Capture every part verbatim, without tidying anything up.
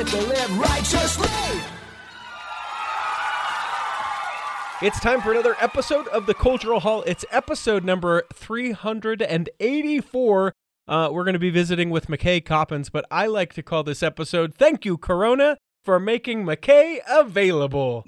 people live righteously. It's time for another episode of the Cultural Hall. It's episode number three hundred eighty-four. Uh, we're going to be visiting with McKay Coppins, but I like to call this episode, Thank You, Corona, for making McKay available.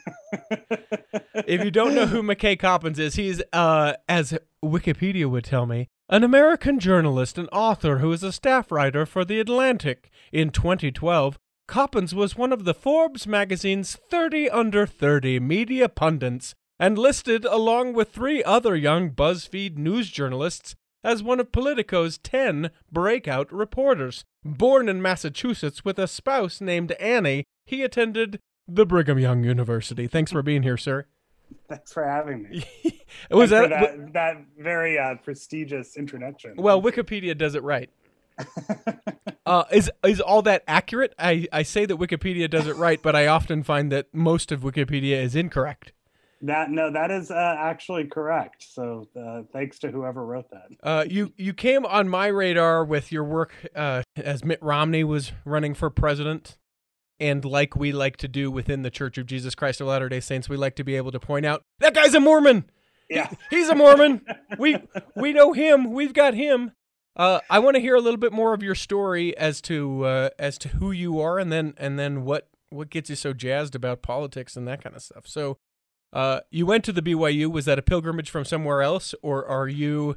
If you don't know who McKay Coppins is, he's, uh, as Wikipedia would tell me, an American journalist and author who is a staff writer for The Atlantic. In twenty twelve, Coppins was one of the Forbes magazine's thirty under thirty media pundits and listed along with three other young BuzzFeed news journalists as one of Politico's ten breakout reporters. Born in Massachusetts with a spouse named Annie, he attended the Brigham Young University. Thanks for being here, sir. Thanks for having me. Was that, that that very uh, prestigious introduction? Well, Wikipedia does it right. uh, is is all that accurate? I, I say that Wikipedia does it right, but I often find that most of Wikipedia is incorrect. That no, that is uh, actually correct. So uh, thanks to whoever wrote that. Uh, you you came on my radar with your work uh, as Mitt Romney was running for president. And like we like to do within the Church of Jesus Christ of Latter-day Saints, we like to be able to point out, that guy's a Mormon. Yeah, he, he's a Mormon. we we know him. We've got him. Uh, I want to hear a little bit more of your story as to uh, as to who you are, and then and then what what gets you so jazzed about politics and that kind of stuff. So, uh, you went to the B Y U. Was that a pilgrimage from somewhere else, or are you?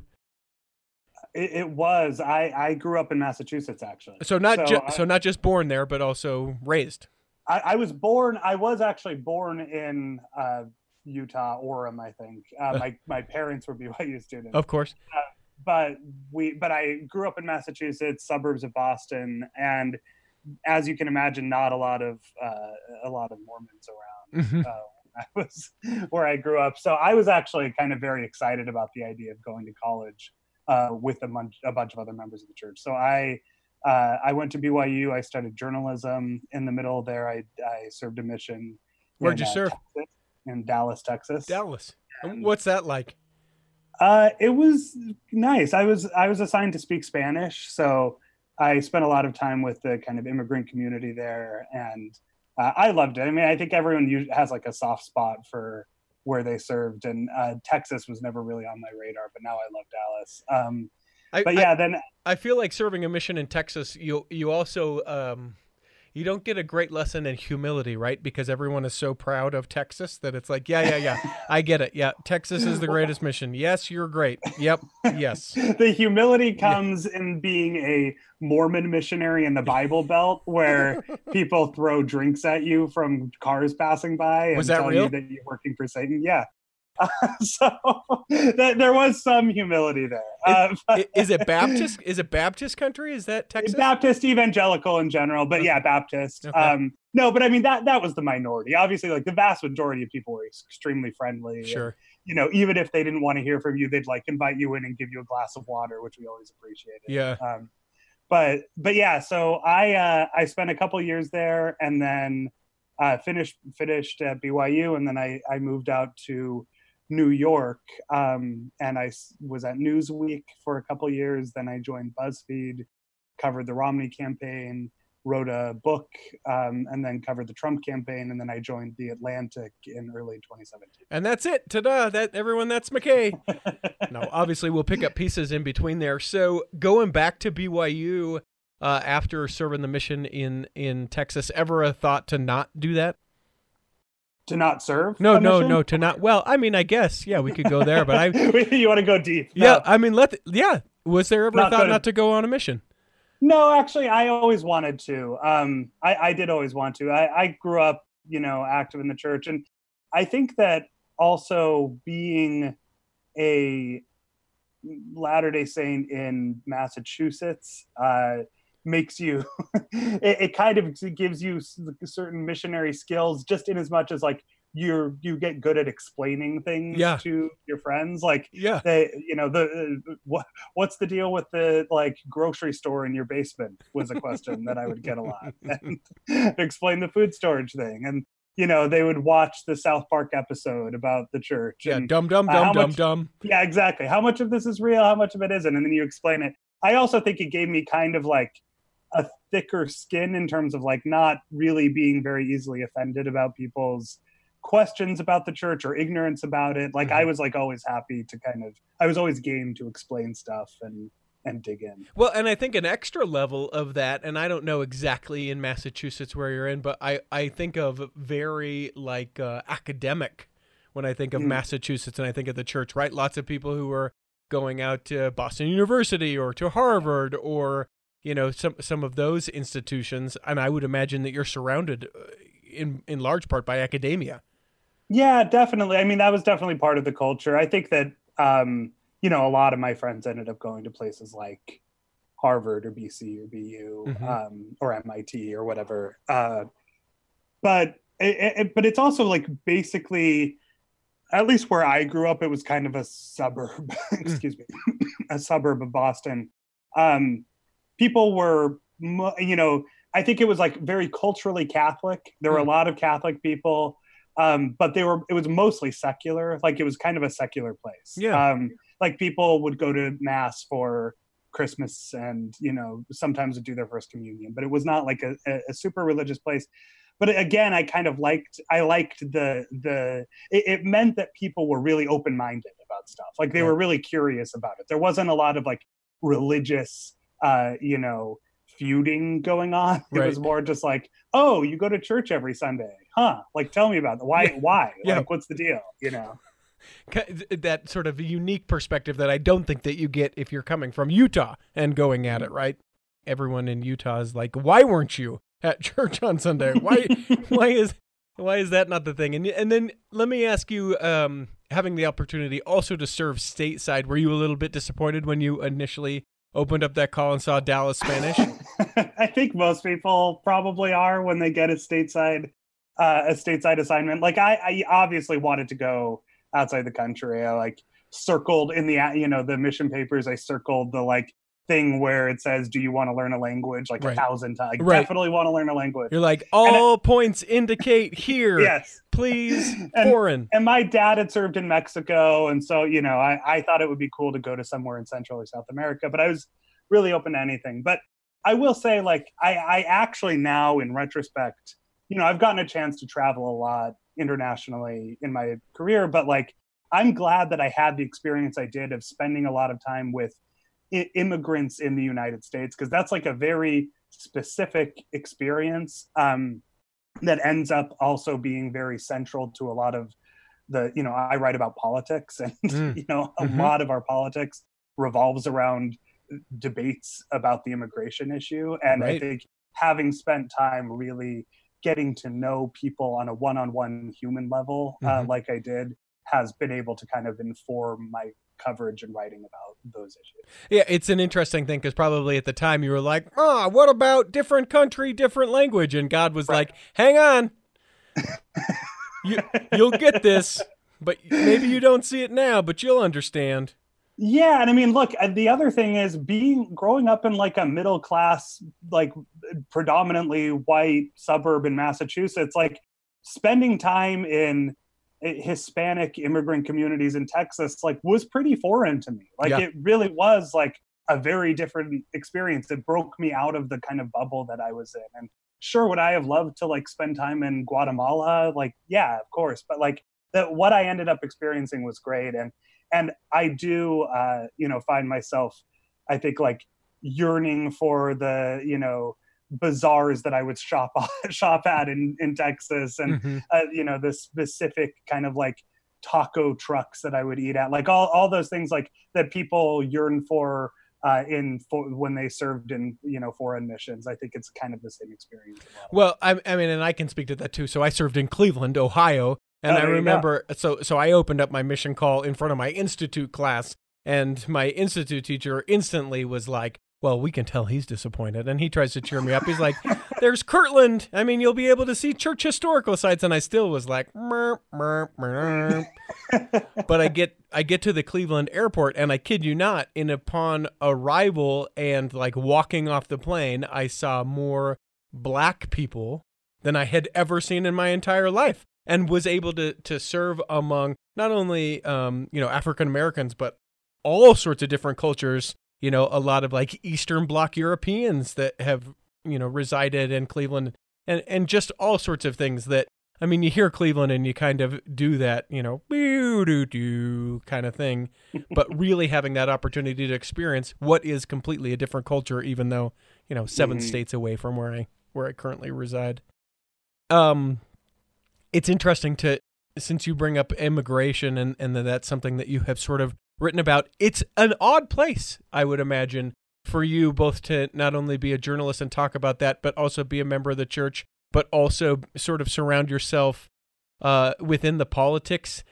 It, it was. I, I grew up in Massachusetts, actually. So not so, ju- I, so not just born there, but also raised. I, I was born. I was actually born in uh, Utah, Orem, I think. Uh, my my parents were B Y U students, of course. Uh, but we. But I grew up in Massachusetts, suburbs of Boston, and as you can imagine, not a lot of uh, a lot of Mormons around. Mm-hmm. Uh, I was where I grew up, so I was actually kind of very excited about the idea of going to college. Uh, with a bunch, a bunch of other members of the church. So I uh, I went to B Y U. I studied journalism. In the middle there, I, I served a mission. Where'd in, you uh, serve? Texas, in Dallas, Texas. Dallas. And what's that like? Uh, it was nice. I was I was assigned to speak Spanish, so I spent a lot of time with the kind of immigrant community there, and uh, I loved it. I mean, I think everyone has like a soft spot for where they served, and uh, Texas was never really on my radar, but now I love Dallas. Um, I, but yeah, I, then I feel like serving a mission in Texas, you you also um, you don't get a great lesson in humility, right? Because everyone is so proud of Texas that it's like, yeah, yeah, yeah, I get it. Yeah, Texas is the greatest mission. Yes, you're great. Yep, yes. The humility comes yeah. in being a Mormon missionary in the Bible Belt, where people throw drinks at you from cars passing by and was that tell real? you that you're working for Satan. Yeah. Uh, so th- there was some humility there. Uh, is, is it Baptist? Is it Baptist country? Is that Texas? Baptist, evangelical in general, but yeah, Baptist. Okay. Um, no, but I mean that that was the minority. Obviously, like the vast majority of people were extremely friendly. Sure. And, you know, even if they didn't want to hear from you, they'd like invite you in and give you a glass of water, which we always appreciated. Yeah. Um, but but yeah, so I uh, I spent a couple years there, and then uh, finished finished at B Y U, and then I I moved out to New York, um, and I was at Newsweek for a couple years. Then I joined BuzzFeed, covered the Romney campaign, wrote a book, um, and then covered the Trump campaign. And then I joined The Atlantic in early twenty seventeen. And that's it. Ta-da! That everyone. That's McKay. No, obviously we'll pick up pieces in between there. So going back to B Y U uh, after serving the mission in in Texas, ever a thought to not do that? To not serve? No, no, mission? no. To not. Well, I mean, I guess yeah, we could go there, but I. You want to go deep? Yeah, No. I mean, let. The, yeah, was there ever Not a thought gonna- not to go on a mission? No, actually, I always wanted to. Um, I, I did always want to. I, I grew up, you know, active in the church, and I think that also being a Latter-day Saint in Massachusetts uh, makes you. it, it kind of gives you certain missionary skills, just in as much as like you're you get good at explaining things Yeah. to your friends, like Yeah. they, you know, the uh, what what's the deal with the like grocery store in your basement was a question that I would get a lot, and explain the food storage thing, and you know they would watch the South Park episode about the church. Yeah, and, dumb, dumb, uh, dumb, how dumb, much- dumb. Yeah, exactly. How much of this is real? How much of it isn't? And then you explain it. I also think it gave me kind of like a thicker skin in terms of like not really being very easily offended about people's questions about the church or ignorance about it. Like mm-hmm. I was like always happy to kind of, I was always game to explain stuff and, and dig in. Well, and I think an extra level of that, and I don't know exactly in Massachusetts where you're in, but I, I think of very like uh, academic when I think of mm. Massachusetts and I think of the church, right? Lots of people who are going out to Boston University or to Harvard or, you know, some, some of those institutions. And I would imagine that you're surrounded in, in large part by academia. Yeah, definitely. I mean, that was definitely part of the culture. I think that, um, you know, a lot of my friends ended up going to places like Harvard or B C or B U mm-hmm. um, or M I T or whatever. Uh, but it, it, but it's also like basically, at least where I grew up, it was kind of a suburb, excuse me, a suburb of Boston. Um, people were, you know, I think it was like very culturally Catholic. There were a lot of Catholic people. Um, but they were, it was mostly secular. Like it was kind of a secular place. Yeah. Um, like people would go to mass for Christmas and, you know, sometimes would do their first communion, but it was not like a, a super religious place. But again, I kind of liked, I liked the, the, it, it meant that people were really open-minded about stuff. Like they yeah. were really curious about it. There wasn't a lot of like religious, uh, you know, feuding going on. It right. was more just like, oh, you go to church every Sunday, huh? Like, tell me about it. Why? Yeah. Why? Yeah. Like, what's the deal? You know, that sort of unique perspective that I don't think that you get if you're coming from Utah and going at it, right? Everyone in Utah is like, why weren't you at church on Sunday? Why? why is why is that not the thing? And and then let me ask you, um, having the opportunity also to serve stateside, were you a little bit disappointed when you initially opened up that call and saw Dallas Spanish? I think most people probably are when they get a stateside uh, a stateside assignment. Like I, I obviously wanted to go outside the country. I like circled in the, you know, the mission papers, I circled the like thing where it says, do you want to learn a language? Like right. a thousand times. I right. definitely want to learn a language. You're like, all I, points indicate here. Yes. Please, and, foreign. And my dad had served in Mexico. And so, you know, I, I thought it would be cool to go to somewhere in Central or South America, but I was really open to anything. But I will say, like, I, I actually now, in retrospect, you know, I've gotten a chance to travel a lot internationally in my career, but like, I'm glad that I had the experience I did of spending a lot of time with I- immigrants in the United States, because that's like a very specific experience um, that ends up also being very central to a lot of the, you know, I write about politics and, mm. you know, a mm-hmm. lot of our politics revolves around debates about the immigration issue. And right. I think having spent time really getting to know people on a one-on-one human level, mm-hmm. uh, like I did, has been able to kind of inform my coverage and writing about those issues. Yeah, it's an interesting thing because probably at the time you were like, oh, what about different country, different language? And God was right. like, hang on, you, you'll get this, but maybe you don't see it now, but you'll understand. Yeah, and I mean, look, the other thing is being growing up in like a middle class, like predominantly white suburb in Massachusetts, like spending time in Hispanic immigrant communities in Texas, like was pretty foreign to me. Like yeah. it really was like a very different experience. It broke me out of the kind of bubble that I was in. And sure, would I have loved to like spend time in Guatemala? Like, yeah, of course. But like that, what I ended up experiencing was great. And And I do, uh, you know, find myself, I think, like yearning for the, you know, bazaars that I would shop shop at in, in Texas, and mm-hmm. uh, you know, the specific kind of like taco trucks that I would eat at, like all all those things like that people yearn for uh, in for, when they served in, you know, foreign missions. I think it's kind of the same experience. Well, I, I mean, and I can speak to that too. So I served in Cleveland, Ohio. And oh, I remember, so so I opened up my mission call in front of my institute class, and my institute teacher instantly was like, well, we can tell he's disappointed. And he tries to cheer me up. He's like, there's Kirtland. I mean, you'll be able to see church historical sites. And I still was like, mer, mer, mer. But I get I get to the Cleveland airport, and I kid you not, in upon arrival and like walking off the plane, I saw more black people than I had ever seen in my entire life. And was able to to serve among not only um, you know, African Americans, but all sorts of different cultures. You know, a lot of like Eastern Bloc Europeans that have you know, resided in Cleveland, and, and just all sorts of things that, I mean, you hear Cleveland and you kind of do that, you know, boo-doo-doo kind of thing, but really having that opportunity to experience what is completely a different culture, even though, you know, seven mm-hmm. states away from where I where I currently reside. Um, it's interesting to, since you bring up immigration and, and that's something that you have sort of written about, it's an odd place, I would imagine, for you both to not only be a journalist and talk about that, but also be a member of the church, but also sort of surround yourself uh, within the politics.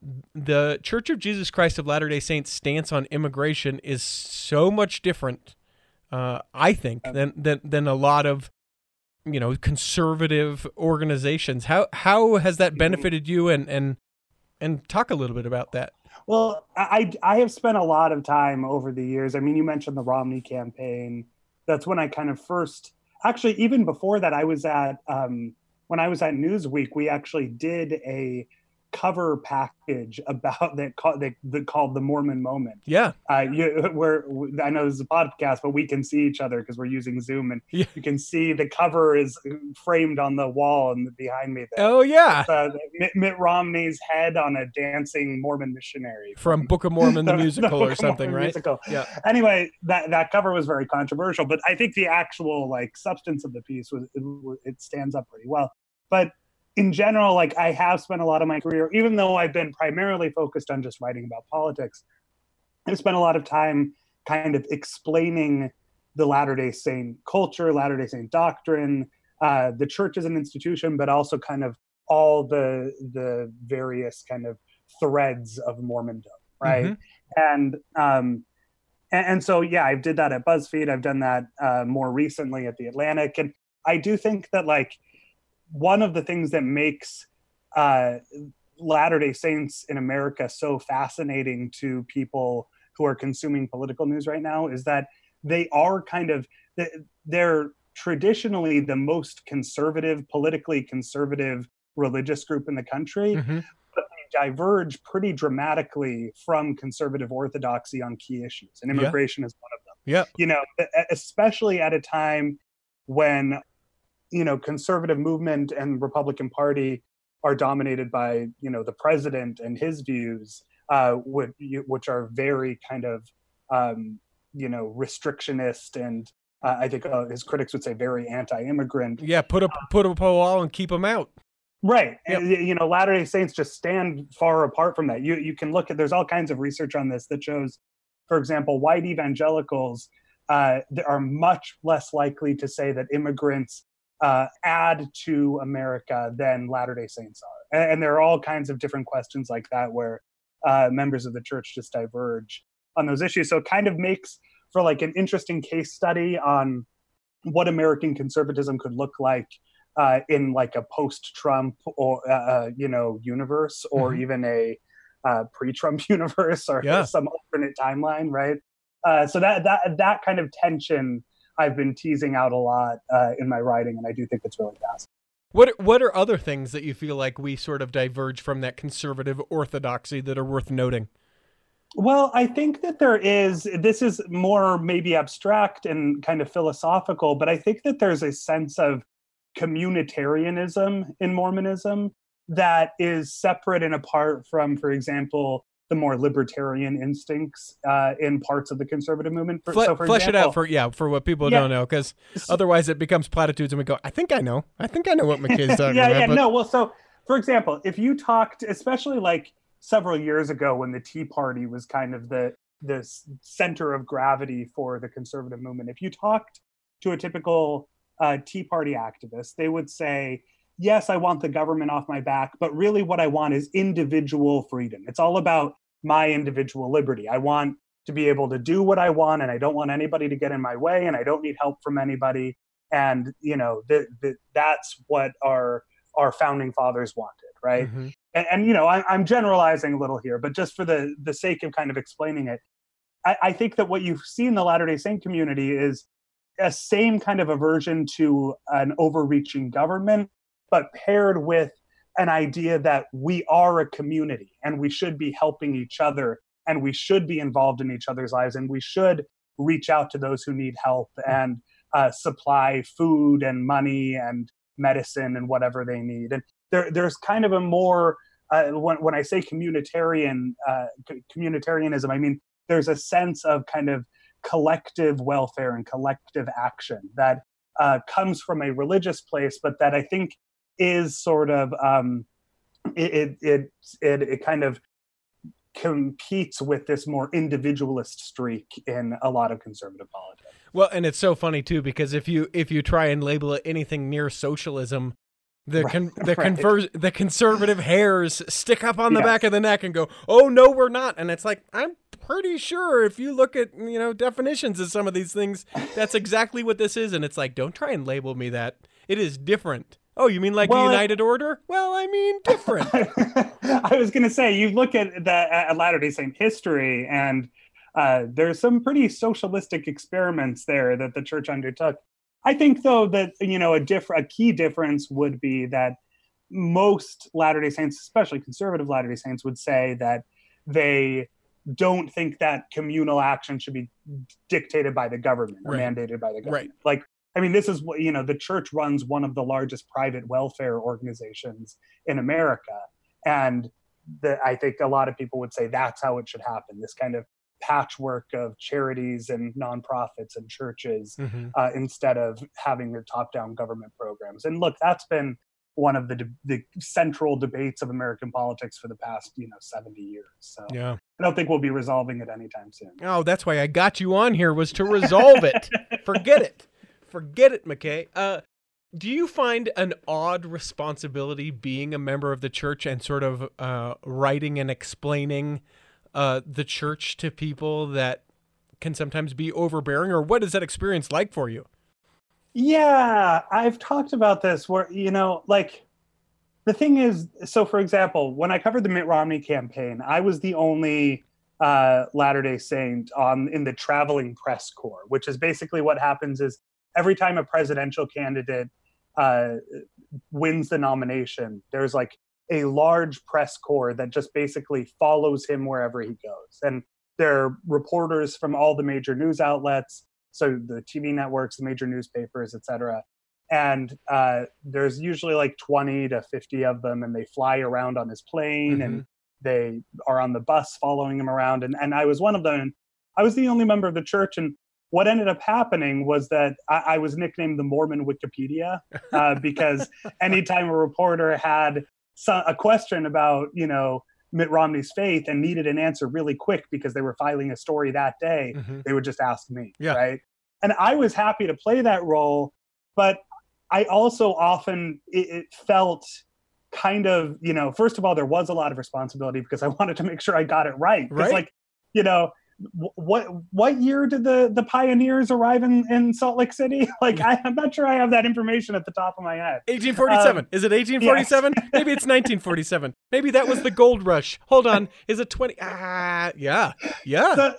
The Church of Jesus Christ of Latter-day Saints stance on immigration is so much different, uh, I think, than, than than a lot of, you know, conservative organizations. How how has that benefited you? And and and talk a little bit about that. Well, I I have spent a lot of time over the years. I mean, you mentioned the Romney campaign. That's when I kind of first, actually, even before that, I was at, um, when I was at Newsweek, we actually did a cover package about that, called, that, that called The Mormon Moment. Yeah. Uh, you, we're, I know this is a podcast, but we can see each other because we're using Zoom, and yeah. you can see the cover is framed on the wall and behind me there. Oh, yeah. Uh, Mitt, Mitt Romney's head on a dancing Mormon missionary. From, from Book of Mormon, the, the musical the or something, right? Musical. Yeah. Anyway, that, that cover was very controversial, but I think the actual like substance of the piece was, it, it stands up pretty well. But in general, like I have spent a lot of my career, even though I've been primarily focused on just writing about politics, I've spent a lot of time kind of explaining the Latter-day Saint culture, Latter-day Saint doctrine, uh, the church as an institution, but also kind of all the the various kind of threads of Mormondom, right? Mm-hmm. And um, and, and so, yeah, I did that at BuzzFeed. I've done that uh, more recently at The Atlantic. And I do think that, like, one of the things that makes uh, Latter-day Saints in America so fascinating to people who are consuming political news right now is that they are kind of, they're traditionally the most conservative, politically conservative religious group in the country, mm-hmm. but they diverge pretty dramatically from conservative orthodoxy on key issues, and immigration yeah. is one of them. Yeah, you know, especially at a time when, you know, conservative movement and Republican Party are dominated by, you know, the president and his views, uh, which, which are very kind of, um, you know, restrictionist and uh, I think uh, his critics would say very anti-immigrant. Yeah, put up put up a wall and keep them out. Right. Yep. And, you know, Latter-day Saints just stand far apart from that. You you can look at, there's all kinds of research on this that shows, for example, white evangelicals uh, are much less likely to say that immigrants Uh, add to America than Latter-day Saints are. And, and there are all kinds of different questions like that where uh, members of the church just diverge on those issues. So it kind of makes for like an interesting case study on what American conservatism could look like uh, in like a post-Trump or, uh, you know, universe, or mm-hmm. even a uh, pre-Trump universe, or yeah. some alternate timeline, right? Uh, so that that that kind of tension I've been teasing out a lot uh, in my writing, and I do think it's really fascinating. What what are other things that you feel like we sort of diverge from that conservative orthodoxy that are worth noting? Well, I think that there is, this is more maybe abstract and kind of philosophical, but I think that there's a sense of communitarianism in Mormonism that is separate and apart from, for example, the more libertarian instincts uh, in parts of the conservative movement. For, Fle- so for flesh example, it out for yeah for what people yeah. don't know, because otherwise it becomes platitudes and we go, I think I know, I think I know what McKay's talking yeah, about. Yeah, but... no. Well, so for example, if you talked, especially like several years ago when the Tea Party was kind of the the center of gravity for the conservative movement, if you talked to a typical uh, Tea Party activist, they would say, yes, I want the government off my back, but really what I want is individual freedom. It's all about my individual liberty. I want to be able to do what I want, and I don't want anybody to get in my way, and I don't need help from anybody. And, you know, the, the, that's what our our founding fathers wanted, right? Mm-hmm. And, and, you know, I, I'm generalizing a little here, but just for the, the sake of kind of explaining it, I, I think that what you see in the Latter-day Saint community is a same kind of aversion to an overreaching government, but paired with an idea that we are a community and we should be helping each other and we should be involved in each other's lives and we should reach out to those who need help. And uh, supply food and money and medicine and whatever they need. And there, there's kind of a more, uh, when, when I say communitarian, uh, communitarianism, I mean, there's a sense of kind of collective welfare and collective action that uh, comes from a religious place, but that I think is sort of, um, it, it, it, it kind of competes with this more individualist streak in a lot of conservative politics. Well, and it's so funny too, because if you if you try and label it anything near socialism, the con- right, the right. conver- the conservative hairs stick up on the yes. back of the neck and go, "Oh no, we're not." And it's like, I'm pretty sure if you look at, you know, definitions of some of these things, that's exactly what this is. And it's like, don't try and label me that. It is different. Oh, you mean like well, United I, Order? Well, I mean different. I was going to say, you look at the at Latter-day Saint history, and uh, there's some pretty socialistic experiments there that the church undertook. I think, though, that, you know, a diff- a key difference would be that most Latter-day Saints, especially conservative Latter-day Saints, would say that they don't think that communal action should be dictated by the government or right. mandated by the government. Right. Like, I mean, this is what, you know, the church runs one of the largest private welfare organizations in America. And the, I think a lot of people would say that's how it should happen. This kind of patchwork of charities and nonprofits and churches mm-hmm. uh, instead of having the top-down government programs. And look, that's been one of the de- the central debates of American politics for the past, you know, seventy years. So yeah. I don't think we'll be resolving it anytime soon. Oh, that's why I got you on here, was to resolve it. Forget it. Forget it, McKay. Uh, do you find an odd responsibility being a member of the church and sort of uh, writing and explaining uh, the church to people that can sometimes be overbearing? Or what is that experience like for you? Yeah, I've talked about this where, you know, like the thing is, so for example, when I covered the Mitt Romney campaign, I was the only uh, Latter-day Saint on in the traveling press corps, which is basically what happens is every time a presidential candidate uh, wins the nomination, there's like a large press corps that just basically follows him wherever he goes. And there are reporters from all the major news outlets, so the T V networks, the major newspapers, et cetera. And uh, there's usually like twenty to fifty of them, and they fly around on his plane, mm-hmm. and they are on the bus following him around. And, and I was one of them. And I was the only member of the church, and what ended up happening was that I, I was nicknamed the Mormon Wikipedia uh, because anytime a reporter had some, a question about, you know, Mitt Romney's faith and needed an answer really quick because they were filing a story that day, mm-hmm. they would just ask me, yeah. right? And I was happy to play that role, but I also often, it, it felt kind of, you know, first of all, there was a lot of responsibility because I wanted to make sure I got it right. Because, right. like, you know, what what year did the, the pioneers arrive in, in Salt Lake City? Like, I, I'm not sure I have that information at the top of my head. eighteen forty-seven. Um, Is it eighteen forty-seven? Yes. Maybe it's nineteen forty-seven. Maybe that was the gold rush. Hold on. Is it twenty? Ah, yeah. Yeah. So,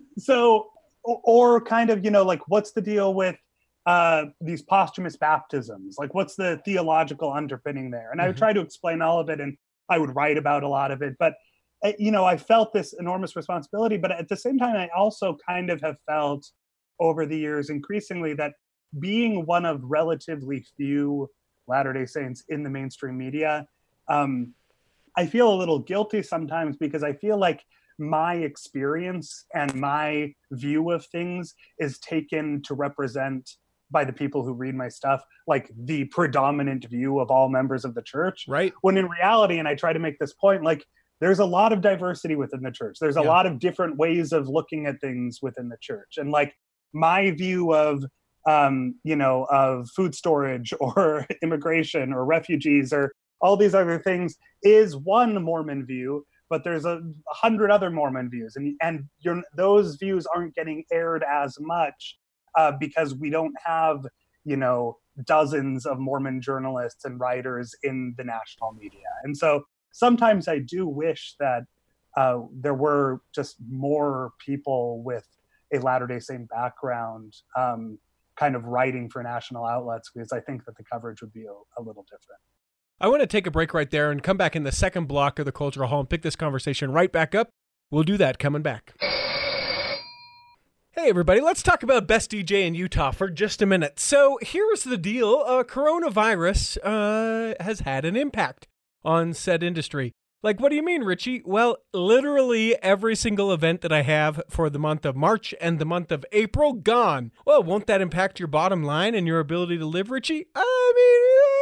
so, or kind of, you know, like, what's the deal with uh, these posthumous baptisms? Like, what's the theological underpinning there? And mm-hmm. I would try to explain all of it, and I would write about a lot of it. But you know, I felt this enormous responsibility, but at the same time, I also kind of have felt over the years increasingly that being one of relatively few Latter-day Saints in the mainstream media, um, I feel a little guilty sometimes because I feel like my experience and my view of things is taken to represent by the people who read my stuff, like the predominant view of all members of the church. Right. When in reality, and I try to make this point, like, there's a lot of diversity within the church. There's a yeah. lot of different ways of looking at things within the church. And like my view of, um, you know, of food storage or immigration or refugees or all these other things is one Mormon view, but there's a hundred other Mormon views. And, and you're, those views aren't getting aired as much uh, because we don't have, you know, dozens of Mormon journalists and writers in the national media. And so sometimes I do wish that uh, there were just more people with a Latter-day Saint background um, kind of writing for national outlets, because I think that the coverage would be a, a little different. I want to take a break right there and come back in the second block of the Cultural Hall and pick this conversation right back up. We'll do that coming back. Hey everybody, let's talk about best D J in Utah for just a minute. So here's the deal. Uh, coronavirus uh, has had an impact on said industry. Like, what do you mean, Richie? Well, literally every single event that I have for the month of March and the month of April, gone. Well, won't that impact your bottom line and your ability to live, Richie? I mean,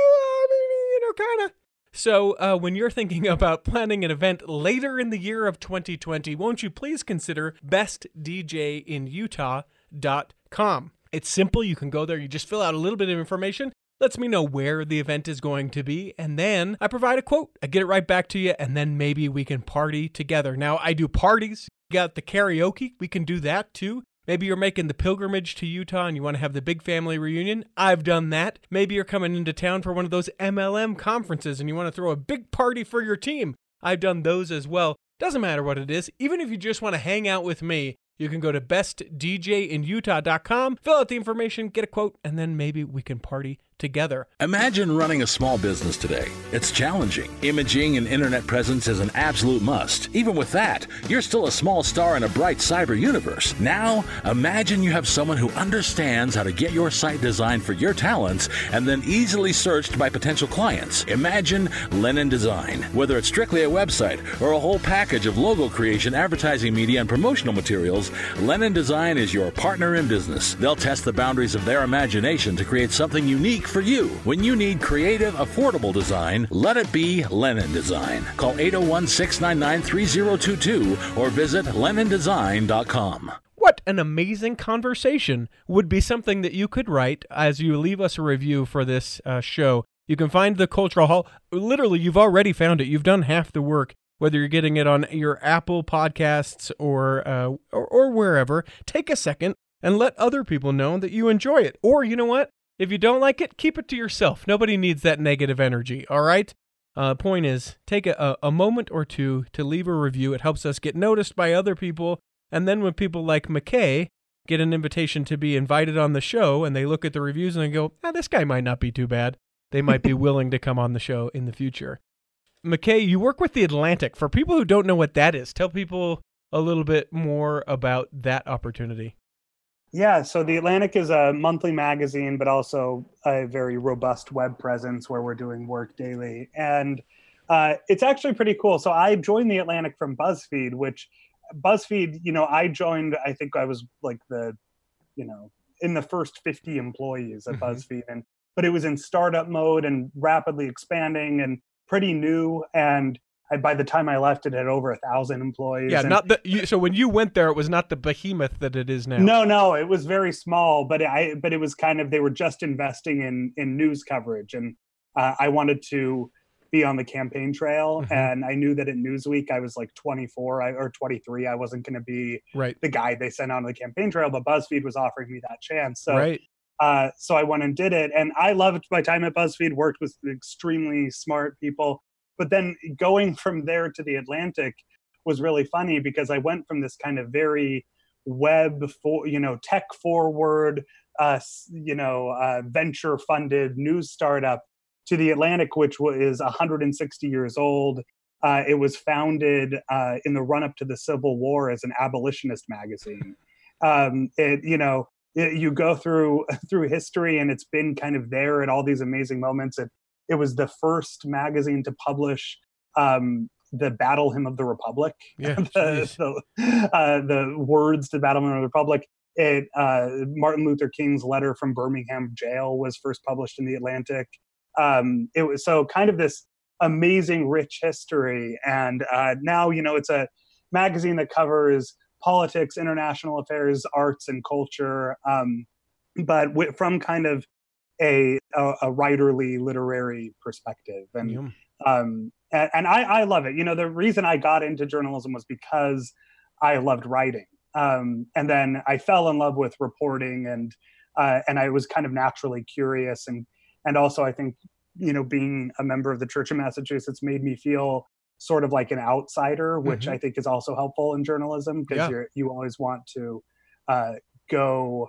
I mean you know, kind of. So uh, when you're thinking about planning an event later in the year of twenty twenty, won't you please consider best D J in Utah dot com. It's simple. You can go there. You just fill out a little bit of information. Lets me know where the event is going to be. And then I provide a quote. I get it right back to you. And then maybe we can party together. Now, I do parties. You got the karaoke. We can do that too. Maybe you're making the pilgrimage to Utah and you want to have the big family reunion. I've done that. Maybe you're coming into town for one of those M L M conferences and you want to throw a big party for your team. I've done those as well. Doesn't matter what it is. Even if you just want to hang out with me, you can go to best D J in Utah dot com, fill out the information, get a quote, and then maybe we can party together. Imagine running a small business today. It's challenging. Imaging and internet presence is an absolute must. Even with that, you're still a small star in a bright cyber universe. Now, imagine you have someone who understands how to get your site designed for your talents and then easily searched by potential clients. Imagine Lennon Design. Whether it's strictly a website or a whole package of logo creation, advertising media, and promotional materials, Lennon Design is your partner in business. They'll test the boundaries of their imagination to create something unique for you. When you need creative, affordable design, let it be Lennon Design. Call eight oh one, six nine nine, three oh two two or visit lennon design dot com. What an amazing conversation would be something that you could write as you leave us a review for this uh, show. You can find the Cultural Hall. Literally, you've already found it. You've done half the work, whether you're getting it on your Apple Podcasts or, uh, or, or wherever. Take a second and let other people know that you enjoy it. Or, you know what? If you don't like it, keep it to yourself. Nobody needs that negative energy, all right? Uh, point is, take a, a moment or two to leave a review. It helps us get noticed by other people. And then when people like McKay get an invitation to be invited on the show and they look at the reviews and they go, ah, this guy might not be too bad, they might be willing to come on the show in the future. McKay, you work with The Atlantic. For people who don't know what that is, tell people a little bit more about that opportunity. Yeah, so The Atlantic is a monthly magazine, but also a very robust web presence where we're doing work daily. And uh, it's actually pretty cool. So I joined The Atlantic from BuzzFeed, which BuzzFeed, you know, I joined, I think I was like the, you know, in the first fifty employees at mm-hmm. BuzzFeed. And but it was in startup mode and rapidly expanding and pretty new. And I, by the time I left, it had over a thousand employees. Yeah, and, not the. You, so when you went there, it was not the behemoth that it is now. No, no, it was very small, but I, but it was kind of, they were just investing in in news coverage, and uh, I wanted to be on the campaign trail, mm-hmm. and I knew that at Newsweek I was like twenty-four I, or twenty-three. I wasn't going to be right. the guy they sent on the campaign trail, but BuzzFeed was offering me that chance. So, right. uh, so I went and did it, and I loved my time at BuzzFeed. Worked with extremely smart people. But then going from there to The Atlantic was really funny because I went from this kind of very web, for, you know, tech forward, uh, you know, uh, venture funded news startup to The Atlantic, which is one hundred sixty years old. Uh, it was founded uh, in the run up to the Civil War as an abolitionist magazine. Um, it, you know, it, you go through through history, and it's been kind of there at all these amazing moments. It, It was the first magazine to publish um, the Battle Hymn of the Republic, yeah, the, the, uh, the words to the Battle Hymn of the Republic. It, uh, Martin Luther King's letter from Birmingham jail was first published in The Atlantic. Um, it was so kind of this amazing, rich history. And uh, now, you know, it's a magazine that covers politics, international affairs, arts, and culture, um, but w- from kind of A, a a writerly literary perspective, and yeah. um and, and I, I love it. You know, the reason I got into journalism was because I loved writing, um and then I fell in love with reporting, and uh, and I was kind of naturally curious, and and also I think, you know, being a member of the Church of Massachusetts made me feel sort of like an outsider, which mm-hmm. I think is also helpful in journalism because yeah. you're you always want to uh, go.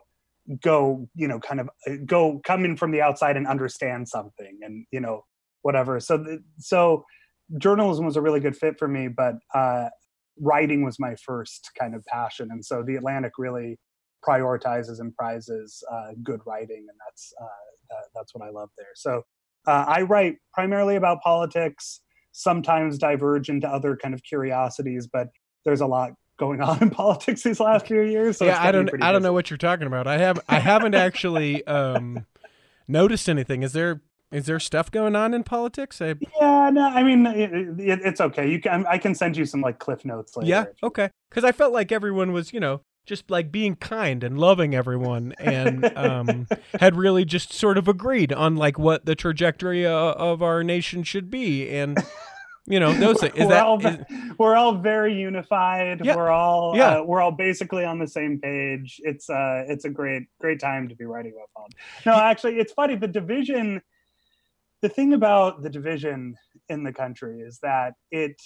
go, you know, kind of go come in from the outside and understand something, and, you know, whatever. So, the, so journalism was a really good fit for me, but uh, writing was my first kind of passion. And so The Atlantic really prioritizes and prizes uh, good writing, and that's uh, uh, that's what I love there. So uh, I write primarily about politics, sometimes diverge into other kind of curiosities, but there's a lot going on in politics these last few years. So yeah, I don't, I don't busy. know what you're talking about. I have, I haven't actually um, noticed anything. Is there, is there stuff going on in politics? I... Yeah, no, I mean, it, it, it's okay. You can, I can send you some like cliff notes later. Yeah, okay. Because I felt like everyone was, you know, just like being kind and loving everyone, and um, had really just sort of agreed on like what the trajectory uh, of our nation should be, and. You know, those things. Is we're, that, all, is, we're all very unified. Yeah, we're all yeah. uh, we're all basically on the same page. It's uh it's a great great time to be writing about politics. No, actually, it's funny. The division, the thing about the division in the country is that it,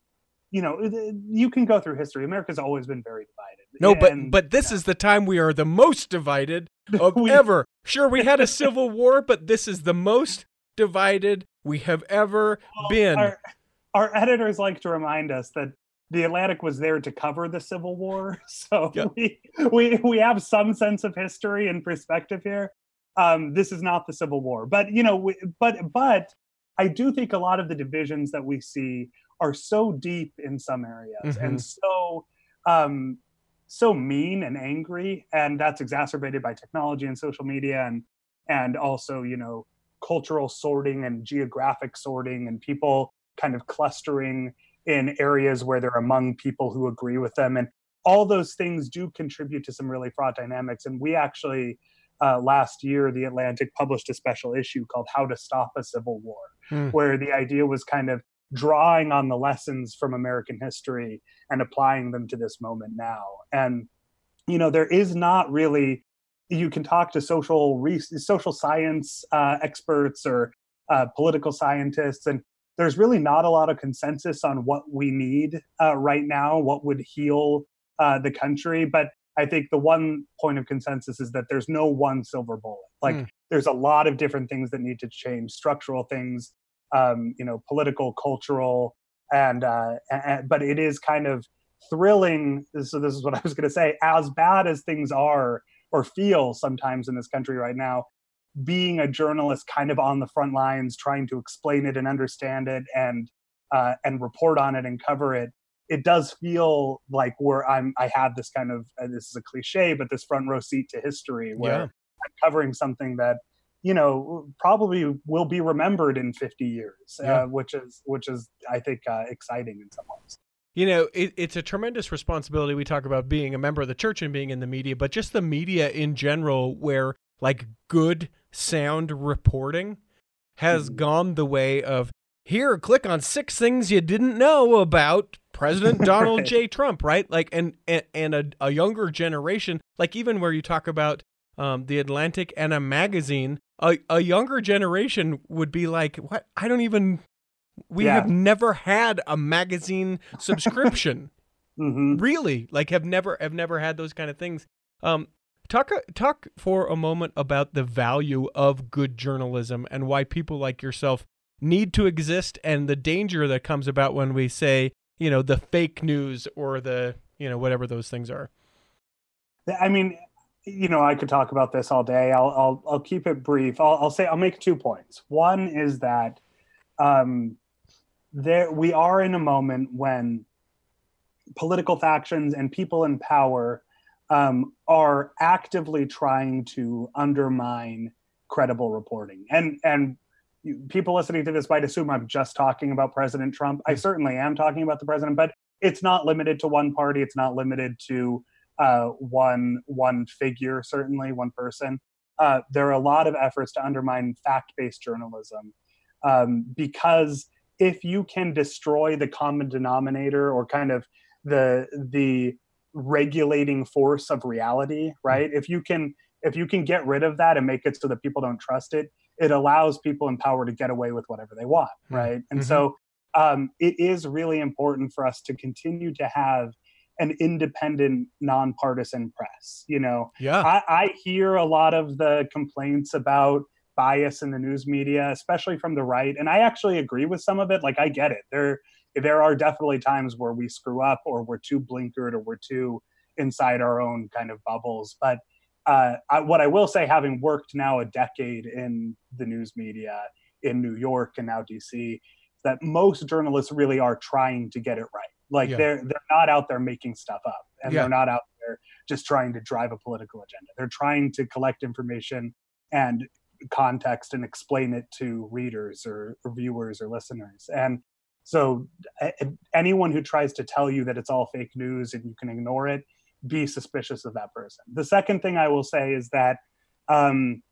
you know, you can go through history. America's always been very divided. No, but and, but this you know, is the time we are the most divided of we, ever. Sure, we had a civil war, but this is the most divided we have ever well, been. Our, Our editors like to remind us that the Atlantic was there to cover the Civil War, so yep. we we we have some sense of history and perspective here. Um, this is not the Civil War, but you know, we, but but I do think a lot of the divisions that we see are so deep in some areas mm-hmm. and so um, so mean and angry, and that's exacerbated by technology and social media, and and also you know cultural sorting and geographic sorting and people kind of clustering in areas where they're among people who agree with them. And all those things do contribute to some really fraught dynamics. And we actually, uh, last year, The Atlantic published a special issue called How to Stop a Civil War, mm. where the idea was kind of drawing on the lessons from American history and applying them to this moment now. And, you know, there is not really, you can talk to social, re- social science uh, experts or uh, political scientists, and there's really not a lot of consensus on what we need uh, right now, what would heal uh, the country. But I think the one point of consensus is that there's no one silver bullet. Like mm. there's a lot of different things that need to change, structural things, um, you know, political, cultural, and, uh, and but it is kind of thrilling. So this is what I was going to say. As bad as things are or feel sometimes in this country right now, being a journalist kind of on the front lines, trying to explain it and understand it and uh, and report on it and cover it, it does feel like we're I'm I have this kind of uh, this is a cliche, but this front row seat to history where yeah. I'm covering something that you know probably will be remembered in fifty years, yeah. uh, which is which is I think uh, exciting in some ways. You know, it, it's a tremendous responsibility. We talk about being a member of the church and being in the media, but just the media in general, where like good sound reporting has mm. gone the way of here, click on six things you didn't know about President Donald right. J. Trump, right? Like, and and, and a, a younger generation, like even where you talk about um, the Atlantic and a magazine, a, a younger generation would be like, what? I don't even, we yeah. have never had a magazine subscription. mm-hmm. Really? Like have never, have never had those kind of things. Um, Talk talk for a moment about the value of good journalism and why people like yourself need to exist, and the danger that comes about when we say, you know, the fake news or the, you know, whatever those things are. I mean, you know, I could talk about this all day. I'll I'll, I'll keep it brief. I'll, I'll say I'll make two points. One is that um, there we are in a moment when political factions and people in power Um, are actively trying to undermine credible reporting. And and people listening to this might assume I'm just talking about President Trump. I certainly am talking about the president, but it's not limited to one party. It's not limited to uh, one one figure, certainly one person. Uh, there are a lot of efforts to undermine fact-based journalism um, because if you can destroy the common denominator or kind of the the regulating force of reality, right? If you can, if you can get rid of that and make it so that people don't trust it, it allows people in power to get away with whatever they want, right? Mm-hmm. And so um, it is really important for us to continue to have an independent, nonpartisan press. You know, yeah. I, I hear a lot of the complaints about bias in the news media, especially from the right, and I actually agree with some of it. Like, I get it. There. There are definitely times where we screw up or we're too blinkered or we're too inside our own kind of bubbles. But uh, I, what I will say, having worked now a decade in the news media in New York and now D C, that most journalists really are trying to get it right. Like yeah. they're they're not out there making stuff up, and yeah. they're not out there just trying to drive a political agenda. They're trying to collect information and context and explain it to readers or, or viewers or listeners. And so anyone who tries to tell you that it's all fake news and you can ignore it, be suspicious of that person. The second thing I will say is that um,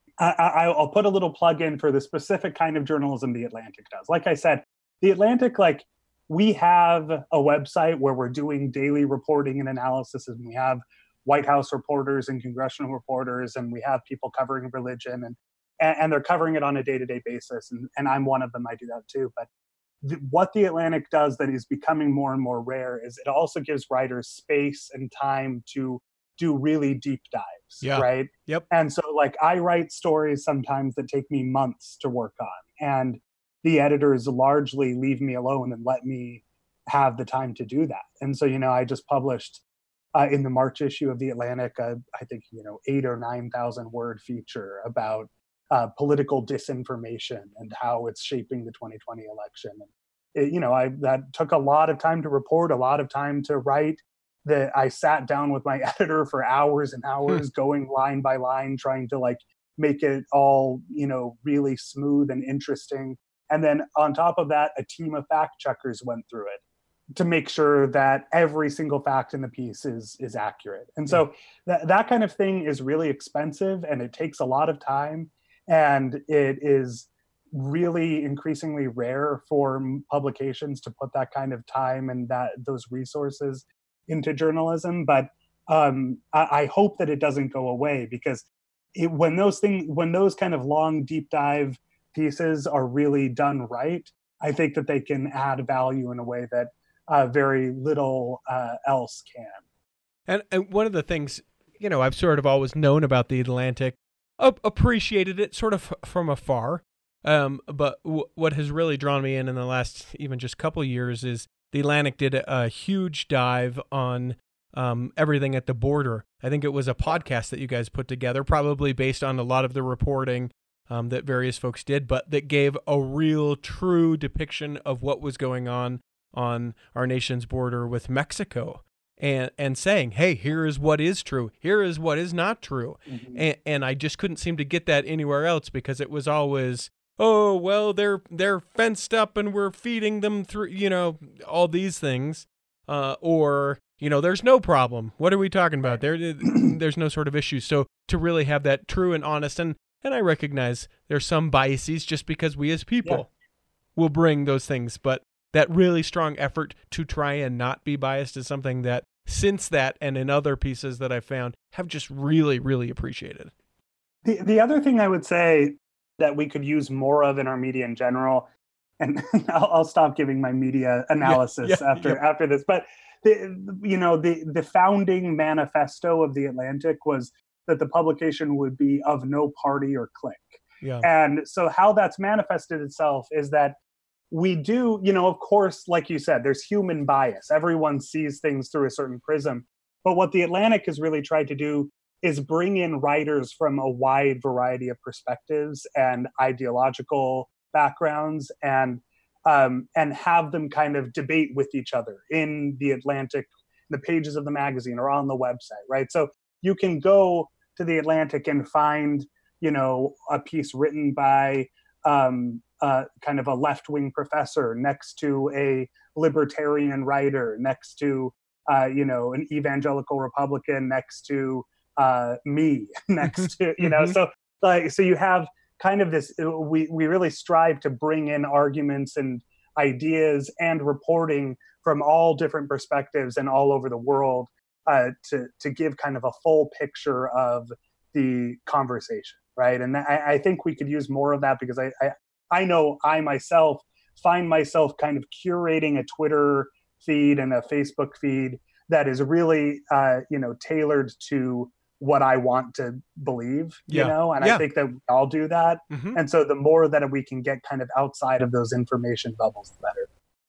I, I'll put a little plug in for the specific kind of journalism The Atlantic does. Like I said, The Atlantic, like we have a website where we're doing daily reporting and analysis, and we have White House reporters and congressional reporters, and we have people covering religion, and and they're covering it on a day-to-day basis. And, and I'm one of them, I do that too. But th- what The Atlantic does that is becoming more and more rare is it also gives writers space and time to do really deep dives, yeah. right? Yep. And so like I write stories sometimes that take me months to work on, and the editors largely leave me alone and let me have the time to do that. And so, you know, I just published uh, in the March issue of The Atlantic, uh, I think, you know, eight or nine thousand word feature about uh, political disinformation and how it's shaping the twenty twenty election. And it, you know, I that took a lot of time to report, a lot of time to write. That I sat down with my editor for hours and hours, hmm. going line by line, trying to like make it all, you know, really smooth and interesting. And then on top of that, a team of fact checkers went through it to make sure that every single fact in the piece is is accurate. And so that that kind of thing is really expensive, and it takes a lot of time, and it is really increasingly rare for publications to put that kind of time and that those resources into journalism. But um, I, I hope that it doesn't go away, because it, when those things, when those kind of long deep dive pieces are really done right, I think that they can add value in a way that uh, very little uh, else can. And, and one of the things, you know, I've sort of always known about The Atlantic, ap- appreciated it sort of from afar. Um, but w- what has really drawn me in in the last even just couple years is The Atlantic did a, a huge dive on um, everything at the border. I think it was a podcast that you guys put together, probably based on a lot of the reporting um, that various folks did, but that gave a real, true depiction of what was going on on our nation's border with Mexico, and and saying, hey, here is what is true, here is what is not true. Mm-hmm. And, and I just couldn't seem to get that anywhere else, because it was always, oh, well, they're they're fenced up and we're feeding them through, you know, all these things. Uh, or, you know, there's no problem. What are we talking about? There, there's no sort of issue. So to really have that true and honest, and, and I recognize there's some biases just because we as people yeah. will bring those things. But that really strong effort to try and not be biased is something that since that and in other pieces that I found have just really, really appreciated. The The other thing I would say that we could use more of in our media in general, and I'll, I'll stop giving my media analysis yeah, yeah, after yeah. after this, but the, you know, the the founding manifesto of The Atlantic was that the publication would be of no party or clique. Yeah. And so how that's manifested itself is that we do, you know, of course, like you said, there's human bias. Everyone sees things through a certain prism. But what The Atlantic has really tried to do is bring in writers from a wide variety of perspectives and ideological backgrounds, and um, and have them kind of debate with each other in The Atlantic, the pages of the magazine or on the website, right? So you can go to The Atlantic and find, you know, a piece written by um, uh, kind of a left-wing professor next to a libertarian writer, next to, uh, you know, an evangelical Republican, next to uh, me, next to, you know, so like, so you have kind of this, we, we really strive to bring in arguments and ideas and reporting from all different perspectives and all over the world uh, to, to give kind of a full picture of the conversation, right? And I, I think we could use more of that, because I, I, I know I myself find myself kind of curating a Twitter feed and a Facebook feed that is really, uh, you know, tailored to what I want to believe, you yeah. know, and yeah. I think that we all do that. Mm-hmm. And so the more that we can get kind of outside of those information bubbles, the better.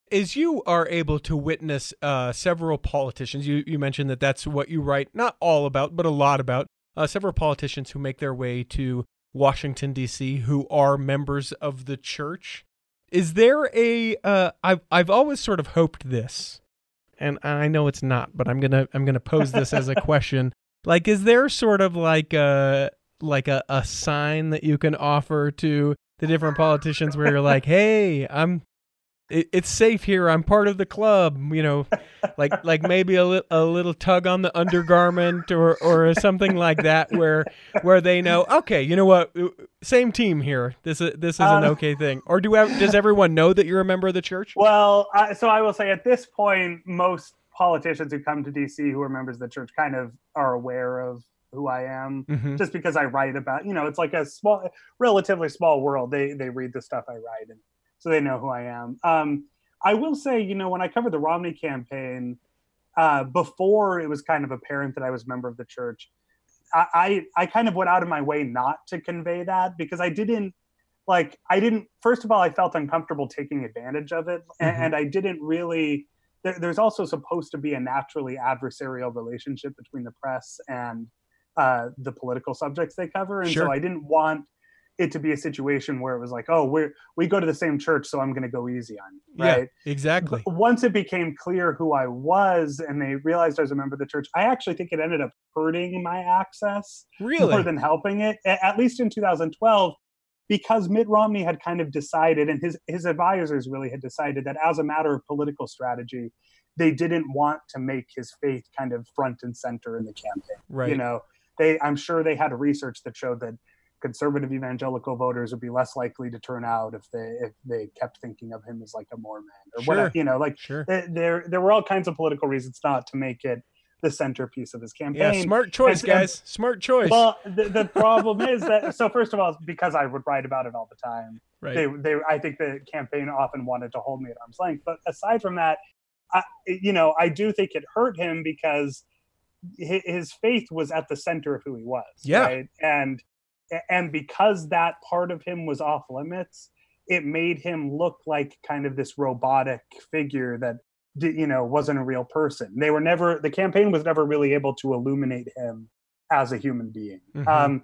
As you are able to witness uh, several politicians, you, you mentioned that that's what you write, not all about, but a lot about, uh, several politicians who make their way to Washington, D C, who are members of the church. Is there a, uh, I've, I've always sort of hoped this, and I know it's not, but I'm going to, I'm going to pose this as a question. Like, is there sort of like a, like a, a sign that you can offer to the different politicians where you're like, hey, I'm, it, it's safe here. I'm part of the club, you know, like, like maybe a, li- a little tug on the undergarment or, or something like that where, where they know, okay, you know what, same team here. This is, this is an Um, okay thing. Or do, does everyone know that you're a member of the church? Well, I, so I will say at this point, most politicians who come to D C who are members of the church kind of are aware of who I am, Mm-hmm. just because I write about, you know, it's like a small, relatively small world. They they read the stuff I write, and so they know who I am. Um, I will say, you know, when I covered the Romney campaign, uh, before it was kind of apparent that I was a member of the church, I, I I kind of went out of my way not to convey that, because I didn't like I didn't. First of all, I felt uncomfortable taking advantage of it, and, Mm-hmm. and I didn't really. There, there's also supposed to be a naturally adversarial relationship between the press and uh, the political subjects they cover, and Sure. so I didn't want it to be a situation where it was like, oh, we we go to the same church, so I'm going to go easy on you, right? Yeah, exactly. But once it became clear who I was, and they realized I was a member of the church, I actually think it ended up hurting my access Really? more than helping it. At least in two thousand twelve, because Mitt Romney had kind of decided, and his his advisors really had decided, that as a matter of political strategy, they didn't want to make his faith kind of front and center in the campaign. Right. You know, they I'm sure they had research that showed that conservative evangelical voters would be less likely to turn out if they if they kept thinking of him as like a Mormon or Sure. whatever. You know, like Sure. there there there were all kinds of political reasons not to make it the centerpiece of his campaign. Yeah, smart choice, And- and- guys. Smart choice. Well, the, the problem is that, so first of all, because I would write about it all the time, right. they, they, I think the campaign often wanted to hold me at arm's length. But aside from that, I, you know, I do think it hurt him because his, his faith was at the center of who he was. Yeah. Right? And, and because that part of him was off limits, it made him look like kind of this robotic figure that, you know, wasn't a real person. They were never, the campaign was never really able to illuminate him as a human being. Mhm. Um,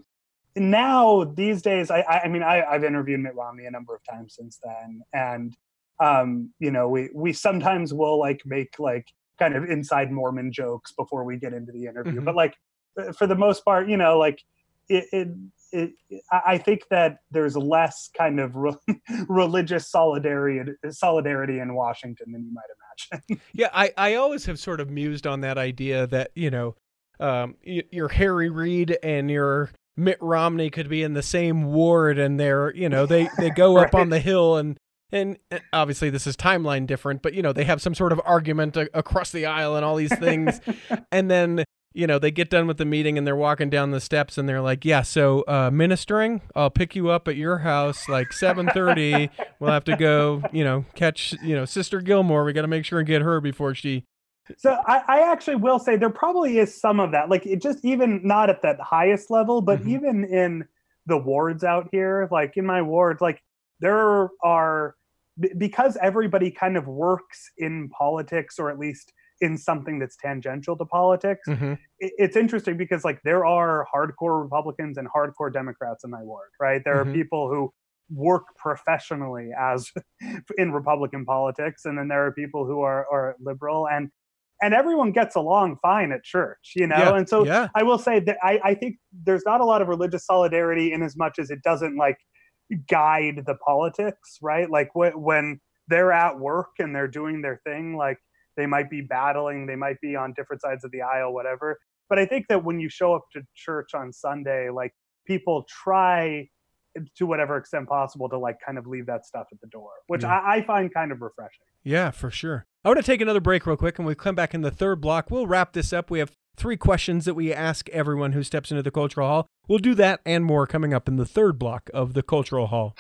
now, these days, I, I mean, I, I've interviewed Mitt Romney a number of times since then. And, um, you know, we, we sometimes will like make like kind of inside Mormon jokes before we get into the interview. Mhm. But like, for the most part, you know, like it, it, it I think that there's less kind of re- religious solidarity, solidarity in Washington than you might imagine. Yeah, I, I always have sort of mused on that idea that, you know, um, y- your Harry Reid and your Mitt Romney could be in the same ward, and they're, you know, they, they go up Right. on the hill, and, and obviously this is timeline different, but, you know, they have some sort of argument a- across the aisle and all these things. And then, you know, they get done with the meeting and they're walking down the steps and they're like, yeah, so uh, ministering, I'll pick you up at your house like seven thirty. We'll have to go, you know, catch, you know, Sister Gilmore. We got to make sure and get her before she. So I, I actually will say there probably is some of that, like it just even not at that highest level, but Mhm. even in the wards out here, like in my ward, like there are, b- because everybody kind of works in politics, or at least in something that's tangential to politics. Mhm. it- It's interesting because like there are hardcore Republicans and hardcore Democrats in my ward, right? There Mhm. are people who work professionally as in Republican politics, and then there are people who are, are liberal, and and everyone gets along fine at church, you know? Yeah, And so yeah. I will say that I, I think there's not a lot of religious solidarity in as much as it doesn't like guide the politics, right? Like wh- when they're at work and they're doing their thing, like they might be battling, they might be on different sides of the aisle, whatever. But I think that when you show up to church on Sunday, like people try to whatever extent possible to like kind of leave that stuff at the door, which Yeah. I, I find kind of refreshing. Yeah, for sure. I want to take another break real quick, and we come back in the third block. We'll wrap this up. We have three questions that we ask everyone who steps into the Cultural Hall. We'll do that and more coming up in the third block of the Cultural Hall.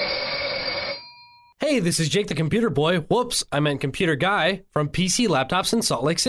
Hey, this is Jake the Computer Boy. Whoops, I meant Computer Guy from P C Laptops in Salt Lake City.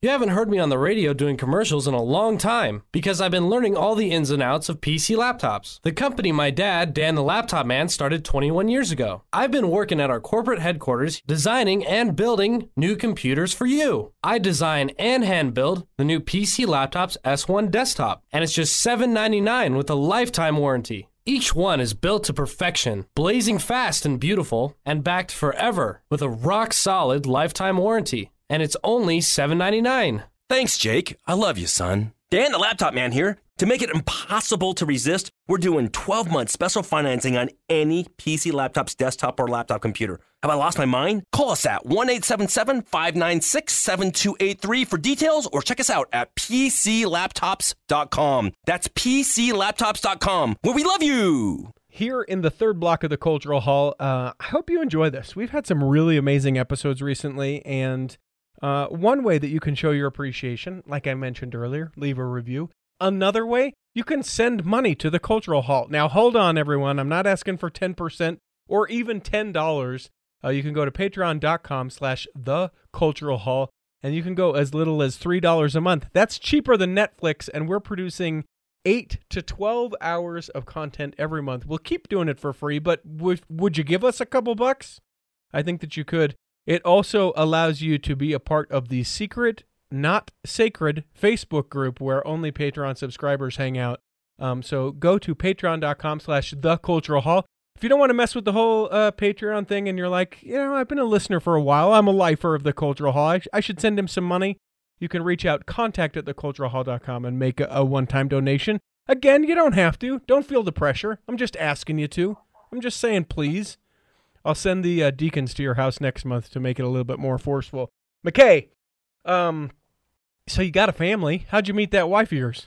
You haven't heard me on the radio doing commercials in a long time because I've been learning all the ins and outs of P C laptops. The company my dad, Dan the Laptop Man, started twenty-one years ago. I've been working at our corporate headquarters designing and building new computers for you. I design and hand build the new P C Laptops S one desktop, and it's just seven ninety-nine with a lifetime warranty. Each one is built to perfection, blazing fast and beautiful, and backed forever with a rock-solid lifetime warranty. And it's only seven ninety-nine. Thanks, Jake. I love you, son. Dan the Laptop Man here. To make it impossible to resist, we're doing twelve month special financing on any P C laptops, desktop, or laptop computer. Have I lost my mind? Call us at one eight seven seven, five nine six, seven two eight three for details, or check us out at p c laptops dot com. That's p c laptops dot com, where we love you. Here in the third block of the Cultural Hall, uh, I hope you enjoy this. We've had some really amazing episodes recently, and uh, one way that you can show your appreciation, like I mentioned earlier, leave a review. Another way, you can send money to the Cultural Hall. Now, hold on, everyone. I'm not asking for ten percent or even ten dollars. Uh, you can go to patreon.com slash the Cultural Hall, and you can go as little as three dollars a month. That's cheaper than Netflix, and we're producing eight to twelve hours of content every month. We'll keep doing it for free, but would, would you give us a couple bucks? I think that you could. It also allows you to be a part of the secret, not sacred Facebook group where only Patreon subscribers hang out. Um, so go to patreon.com slash the Cultural Hall. If you don't want to mess with the whole uh, Patreon thing and you're like, you know, I've been a listener for a while, I'm a lifer of the Cultural Hall, I, sh- I should send him some money, you can reach out, contact at the cultural hall dot com and make a, a one-time donation. Again, you don't have to. Don't feel the pressure. I'm just asking you to. I'm just saying please. I'll send the uh, deacons to your house next month to make it a little bit more forceful. McKay, um, so you got a family. How'd you meet that wife of yours?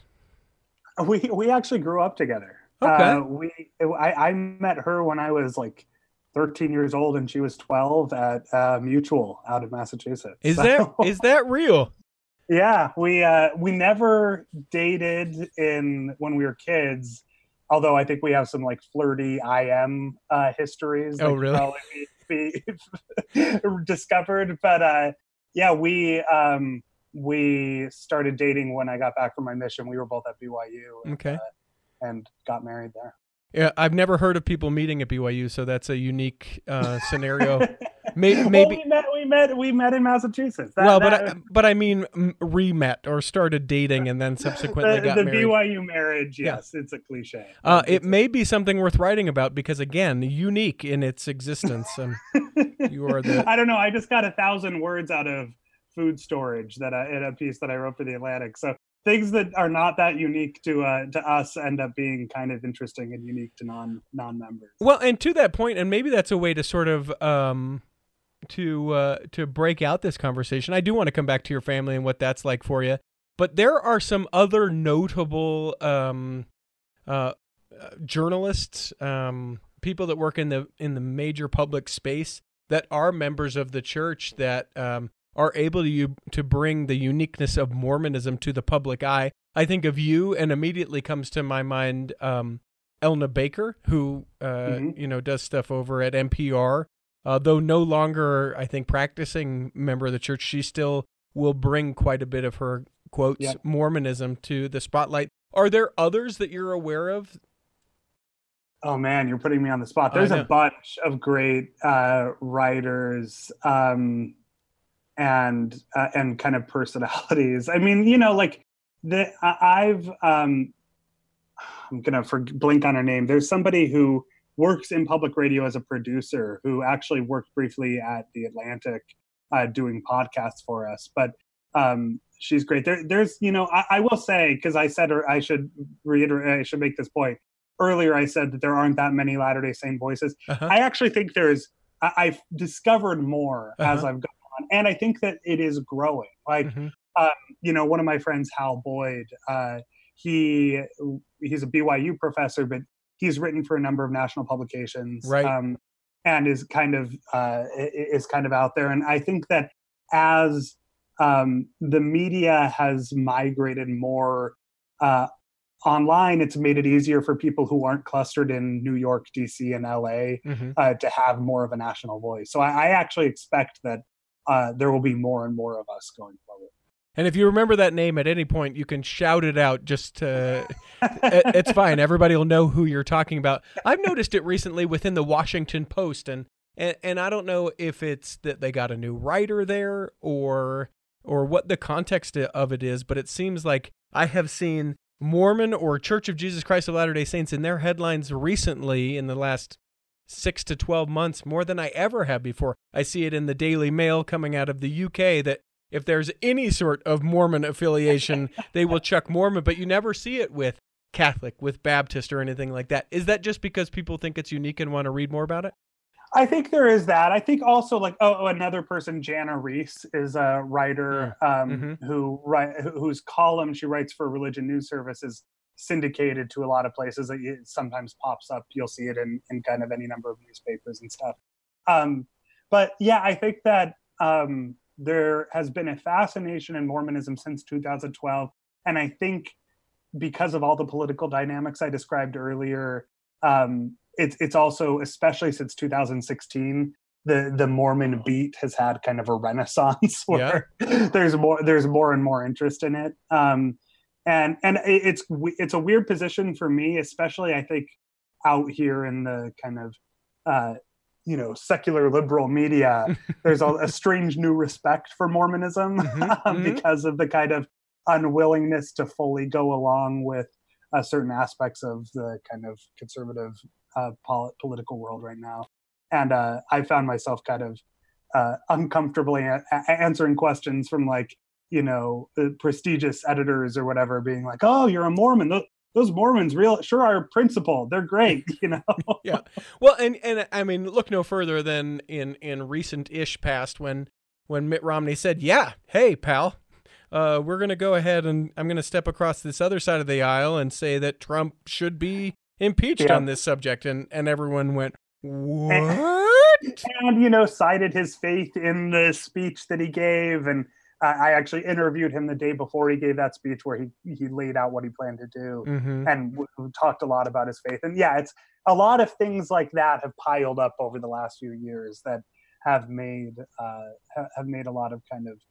We we actually grew up together. Okay. Uh, we I, I met her when I was like thirteen years old, and she was twelve at uh, Mutual out of Massachusetts. Is So, that is that real? Yeah, we uh, we never dated in when we were kids. Although I think we have some like flirty I M uh, histories. Oh, that really? Probably be, be discovered, but uh, yeah, we um, we started dating when I got back from my mission. We were both at B Y U. And, Okay. Uh, and got married there. Yeah, I've never heard of people meeting at B Y U, so that's a unique uh, scenario. maybe, maybe. Well, we met. We met. We met in Massachusetts. That, well, but that, I, but I mean, m- re-met or started dating and then subsequently the, got the married. B Y U marriage. Yes, it's a cliche. Uh, it It's a- may be something worth writing about because, again, unique in its existence. Um, you are the. I don't know. I just got a thousand words out of food storage that I, in a piece that I wrote for the Atlantic. So things that are not that unique to uh, to us end up being kind of interesting and unique to non non members. Well, and to that point, and maybe that's a way to sort of um, to uh, to break out this conversation. I do want to come back to your family and what that's like for you, but there are some other notable um, uh, journalists, um, people that work in the in the major public space that are members of the church that um, are able to you to bring the uniqueness of Mormonism to the public eye. I think of you, and immediately comes to my mind um, Elna Baker, who uh, Mm-hmm. you know does stuff over at N P R. Uh, though no longer, I think, practicing member of the church, she still will bring quite a bit of her quotes Yep. Mormonism to the spotlight. Are there others that you're aware of? Oh man, you're putting me on the spot. I There's know. a bunch of great uh, writers um, and uh, and kind of personalities. I mean, you know, like the I- I've um, I'm gonna for, blink on her name. There's somebody who works in public radio as a producer who actually worked briefly at the Atlantic uh, doing podcasts for us, but um, she's great. There, there's, you know, I, I will say, because I said, or I should reiterate, I should make this point. Earlier, I said that there aren't that many Latter-day Saint voices. Uh-huh. I actually think there's, I, I've discovered more as Uh-huh. I've gone on, and I think that it is growing. Like, Mhm. um, you know, one of my friends, Hal Boyd, uh, he he's a B Y U professor, but he's written for a number of national publications, Right. um, and is kind of uh, is kind of out there. And I think that as um, the media has migrated more uh, online, it's made it easier for people who aren't clustered in New York, D C, and L A Mhm. uh, to have more of a national voice. So I, I actually expect that uh, there will be more and more of us going forward. And if you remember that name at any point, you can shout it out just to, it, it's fine. Everybody will know who you're talking about. I've noticed it recently within the Washington Post, and, and, and I don't know if it's that they got a new writer there or or what the context of it is, but it seems like I have seen Mormon or Church of Jesus Christ of Latter-day Saints in their headlines recently in the last six to twelve months more than I ever have before. I see it in the Daily Mail coming out of the U K that if there's any sort of Mormon affiliation, they will chuck Mormon, but you never see it with Catholic, with Baptist, or anything like that. Is that just because people think it's unique and want to read more about it? I think there is that. I think also like, oh, another person, Jana Reese, is a writer um, Mm-hmm. who write, whose column she writes for Religion News Service is syndicated to a lot of places. It sometimes pops up. You'll see it in, in kind of any number of newspapers and stuff. Um, but yeah, I think that um, there has been a fascination in Mormonism since two thousand twelve. And I think because of all the political dynamics I described earlier, um, it's it's also, especially since two thousand sixteen, the, the Mormon beat has had kind of a renaissance where yeah. there's more there's more and more interest in it. Um, and and it's it's a weird position for me, especially I think out here in the kind of uh, you know, secular liberal media, there's a, a strange new respect for Mormonism mm-hmm, um, mm-hmm. because of the kind of unwillingness to fully go along with uh, certain aspects of the kind of conservative uh, pol- political world right now. And uh, I found myself kind of uh, uncomfortably a- a- answering questions from like, you know, uh, prestigious editors or whatever being like, oh, you're a Mormon. Those, those Mormons real sure are principled. They're great, you know? Yeah. Well, and, and I mean, look no further than in, in recent-ish past when, when Mitt Romney said, yeah, hey, pal, uh, we're going to go ahead and I'm going to step across this other side of the aisle and say that Trump should be impeached yeah. on this subject. And, and everyone went, what? And, and, you know, cited his faith in the speech that he gave. And uh, I actually interviewed him the day before he gave that speech where he, he laid out what he planned to do mm-hmm. and w- w- talked a lot about his faith. And yeah, it's a lot of things like that have piled up over the last few years that have made uh, ha- have made a lot of kind of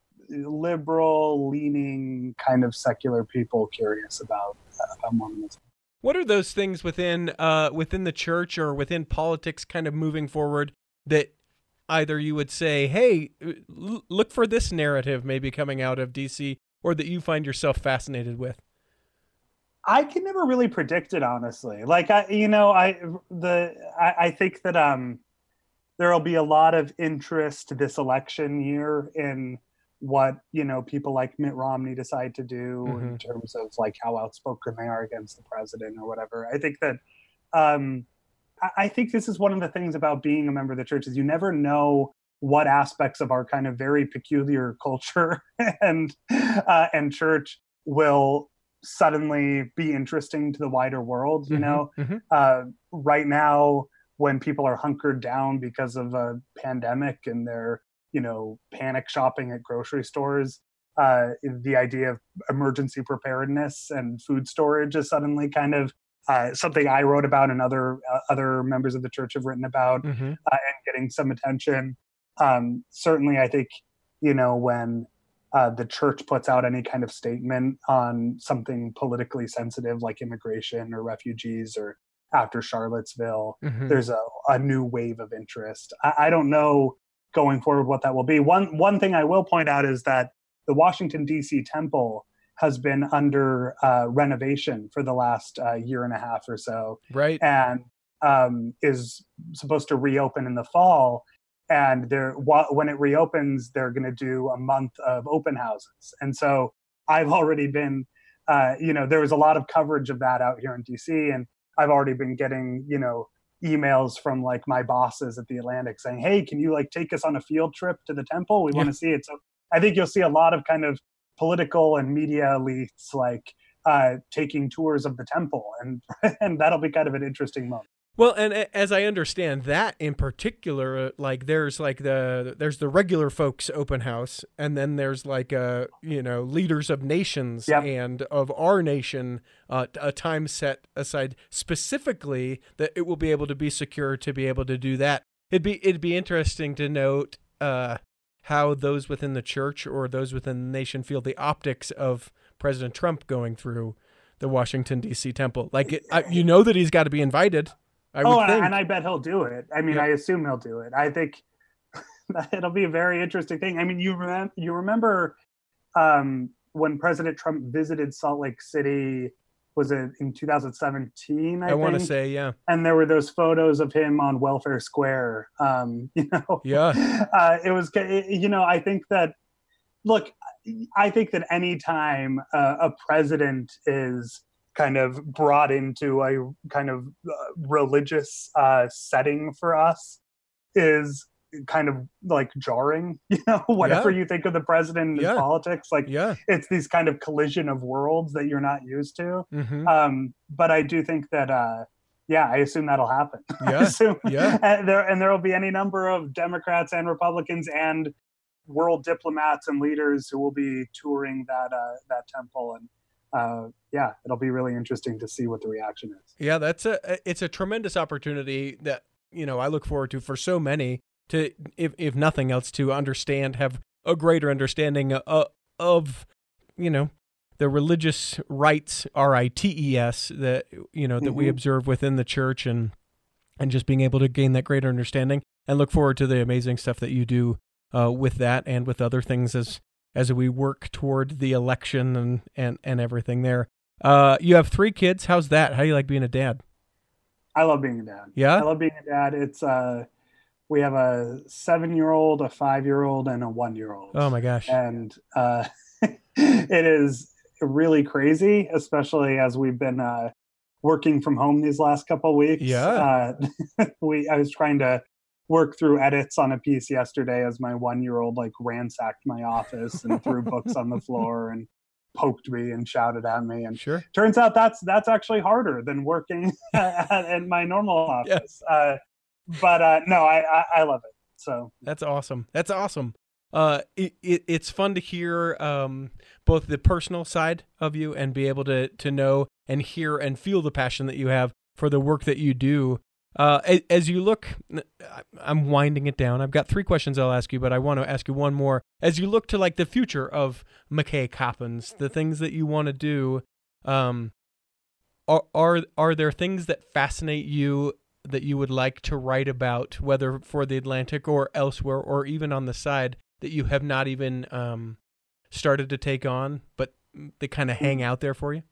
liberal leaning kind of secular people curious about, uh, about Mormonism. What are those things within uh, within the church or within politics kind of moving forward that either you would say, hey, l- look for this narrative maybe coming out of D C, or that you find yourself fascinated with? I can never really predict it, honestly. Like, I, you know, I the I, I think that um, there will be a lot of interest this election year in what, you know, people like Mitt Romney decide to do mm-hmm. in terms of like how outspoken they are against the president or whatever. I think that um, I, I think this is one of the things about being a member of the church is you never know what aspects of our kind of very peculiar culture and uh, and church will suddenly be interesting to the wider world. You mm-hmm. know, mm-hmm. Uh, right now when people are hunkered down because of a pandemic and they're, you know, panic shopping at grocery stores, uh, the idea of emergency preparedness and food storage is suddenly kind of uh, something I wrote about and other uh, other members of the church have written about mm-hmm. uh, and getting some attention. Um, certainly, I think, you know, when uh, the church puts out any kind of statement on something politically sensitive like immigration or refugees or after Charlottesville, mm-hmm. there's a, a new wave of interest. I, I don't know going forward what that will be. One one thing I will point out is that the Washington, D C temple has been under uh, renovation for the last uh, year and a half or so. Right. And um, is supposed to reopen in the fall. And they're, when it reopens, they're going to do a month of open houses. And so I've already been, uh, you know, there was a lot of coverage of that out here in D C. And I've already been getting, you know, emails from like my bosses at the Atlantic saying, hey, can you like take us on a field trip to the temple? We yeah. want to see it. So I think you'll see a lot of kind of political and media elites like uh, taking tours of the temple. And, and that'll be kind of an interesting moment. Well, and as I understand that in particular, like there's like the there's the regular folks open house, and then there's like uh you know leaders of nations yep. and of our nation, uh, a time set aside specifically that it will be able to be secure to be able to do that. It'd be it'd be interesting to note uh how those within the church or those within the nation feel the optics of President Trump going through the Washington, D C temple. Like, it, I, you know that he's got to be invited. I oh, would think. And I bet he'll do it. I mean, yeah. I assume he'll do it. I think it'll be a very interesting thing. I mean, you remember, you remember um, when President Trump visited Salt Lake City, was it in two thousand seventeen? I, I want to say, yeah. And there were those photos of him on Welfare Square. Um, you know, yeah. Uh, it was, you know, I think that, look, I think that any time uh, a president is kind of brought into a kind of uh, religious uh, setting for us is kind of like jarring, you know, whatever yeah. you think of the president and yeah. his politics, like yeah. it's these kind of collision of worlds that you're not used to. Mm-hmm. Um, but I do think that, uh, yeah, I assume that'll happen. Yeah. I assume, yeah. and there, and there will be any number of Democrats and Republicans and world diplomats and leaders who will be touring that, uh, that temple. And, uh, yeah, it'll be really interesting to see what the reaction is. Yeah, that's a, it's a tremendous opportunity that, you know, I look forward to for so many to, if, if nothing else, to understand, have a greater understanding of, of, you know, the religious rites, R I T E S, that, you know, that mm-hmm. we observe within the church, and, and just being able to gain that greater understanding, and look forward to the amazing stuff that you do uh, with that and with other things as, as we work toward the election and, and, and everything there. Uh, you have three kids. How's that? How do you like being a dad? I love being a dad. Yeah. I love being a dad. It's, uh, we have a seven-year-old, a five-year-old, and a one-year-old. Oh my gosh. And, uh, it is really crazy, especially as we've been, uh, working from home these last couple of weeks. Yeah. Uh, we, I was trying to work through edits on a piece yesterday as my one-year-old like ransacked my office and threw books on the floor and poked me and shouted at me. And sure, turns out that's that's actually harder than working at, at my normal office. Yeah. Uh, but uh, no, I, I I love it. So that's awesome. That's awesome. Uh, it, it it's fun to hear um both the personal side of you and be able to to know and hear and feel the passion that you have for the work that you do. Uh, as you look, I'm winding it down. I've got three questions I'll ask you, but I want to ask you one more. As you look to like the future of McKay Coppins, the things that you want to do, um, are are are there things that fascinate you that you would like to write about, whether for the Atlantic or elsewhere, or even on the side that you have not even um, started to take on, but they kind of hang out there for you?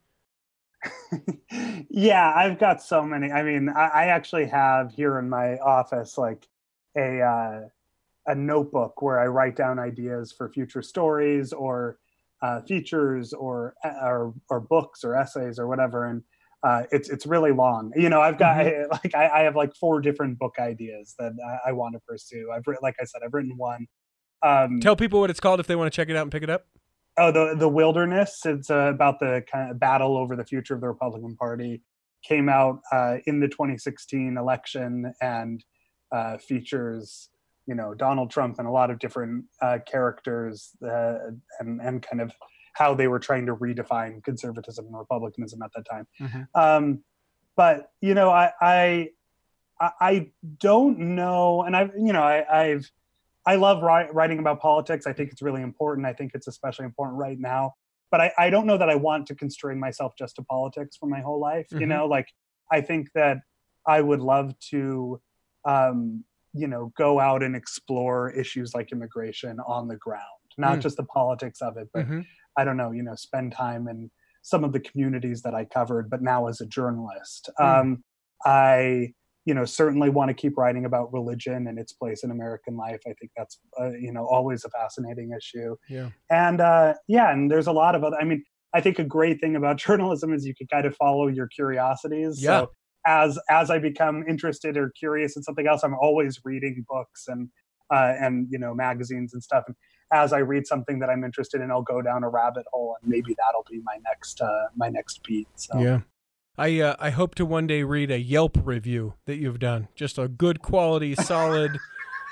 Yeah, I've got so many. I mean, I, I actually have here in my office like a uh, a notebook where I write down ideas for future stories or uh, features or, or or books or essays or whatever. And uh, it's it's really long. You know, I've got mm-hmm. like I, I have like four different book ideas that I, I want to pursue. I've written, like I said, I've written one. Um, Tell people what it's called if they want to check it out and pick it up. Oh, the the Wilderness. It's uh, about the kind of battle over the future of the Republican Party. Came out uh, in the twenty sixteen election and uh, features, you know, Donald Trump and a lot of different uh, characters uh, and and kind of how they were trying to redefine conservatism and republicanism at that time. Mm-hmm. Um, but you know, I, I I don't know, and I've you know I, I've. I love ri- writing about politics. I think it's really important. I think it's especially important right now. But I, I don't know that I want to constrain myself just to politics for my whole life. Mm-hmm. You know, like I think that I would love to, um, you know, go out and explore issues like immigration on the ground, not mm. just the politics of it, but mm-hmm. I don't know, you know, spend time in some of the communities that I covered, but now as a journalist. Mm. Um, I... you know, certainly want to keep writing about religion and its place in American life. I think that's, uh, you know, always a fascinating issue. Yeah. And, uh, yeah, and there's a lot of other, I mean, I think a great thing about journalism is you can kind of follow your curiosities. Yeah. So as, as I become interested or curious in something else, I'm always reading books and, uh, and, you know, magazines and stuff. And as I read something that I'm interested in, I'll go down a rabbit hole and maybe that'll be my next, uh, my next beat. So. Yeah. I uh, I hope to one day read a Yelp review that you've done. Just a good quality, solid.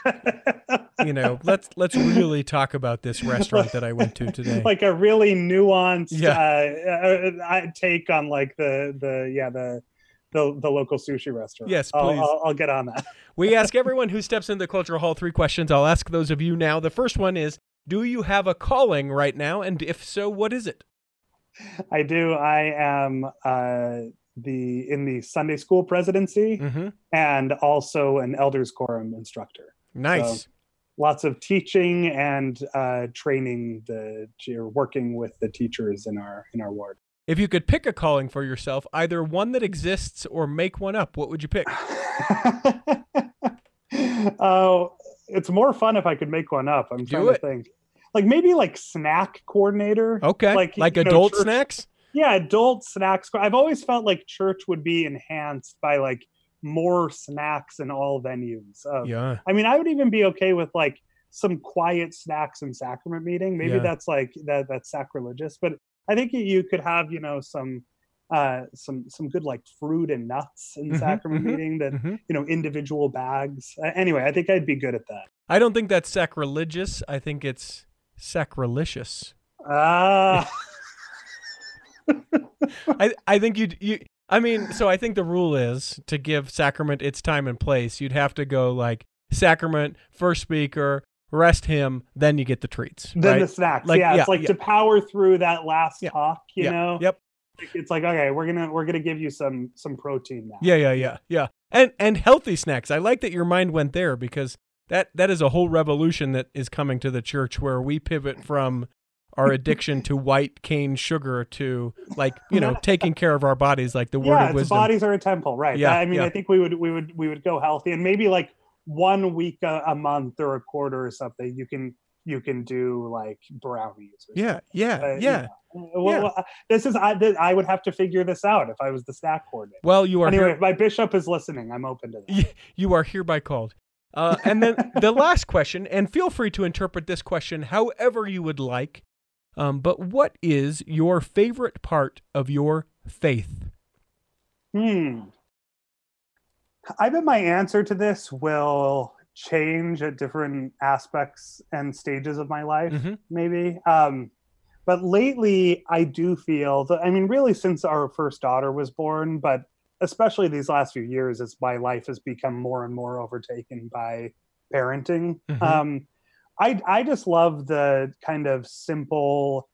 You know, let's let's really talk about this restaurant that I went to today. Like a really nuanced yeah. uh, uh, take on like the the yeah the the, the local sushi restaurant. Yes, I'll, please. I'll, I'll get on that. We ask everyone who steps into the Cultural Hall three questions. I'll ask those of you now. The first one is, do you have a calling right now? And if so, what is it? I do. I am uh, the in the Sunday school presidency Mm-hmm. and also an elders quorum instructor. Nice. So, lots of teaching and uh, training the or working with the teachers in our in our ward. If you could pick a calling for yourself, either one that exists or make one up, what would you pick? Oh, it's more fun if I could make one up. I'm Do trying it. to think. Like maybe like snack coordinator. Okay. Like, Like, you know, adult church- snacks? Yeah, adult snacks. I've always felt like church would be enhanced by like more snacks in all venues. Of, Yeah. I mean, I would even be okay with like some quiet snacks in sacrament meeting. Maybe Yeah. that's like that that's sacrilegious, but I think you could have, you know, some uh some some good like fruit and nuts in Mhm, sacrament mhm, meeting that mhm. you know, individual bags. Uh, anyway, I think I'd be good at that. I don't think that's sacrilegious. I think it's sacrilegious. Ah. I I think you'd you. I mean, so I think the rule is to give sacrament its time and place. You'd have to go like sacrament, first speaker, rest hymn, then you get the treats. Then right? the snacks. Like, yeah, yeah, it's like yeah. to power through that last Yeah, talk, you yeah, know. Yep. It's like, okay, we're gonna we're gonna give you some some protein now. Yeah, yeah, yeah, yeah. And and healthy snacks. I like that your mind went there because that that is a whole revolution that is coming to the church where we pivot from our addiction to white cane sugar to like, you know, taking care of our bodies like the word Yeah, of it's wisdom. bodies are a temple, right? Yeah, I mean, yeah. I think we would we would we would go healthy, and maybe like one week a, a month or a quarter or something. You can you can do like brownies. Or Yeah, yeah, something. Uh, yeah. you know. Well, Yeah. well, this is I th- I would have to figure this out if I was the snack coordinator. Well, you are Anyway, here- if my bishop is listening, I'm open to that. Y- you are hereby called. Uh, and then the last question, and feel free to interpret this question however you would like, um, but what is your favorite part of your faith? Hmm. I bet my answer to this will change at different aspects and stages of my life, Mhm. maybe. Um, but lately, I do feel that, I mean, really since our first daughter was born, but especially these last few years as my life has become more and more overtaken by parenting. Mhm. Um, I, I just love the kind of simple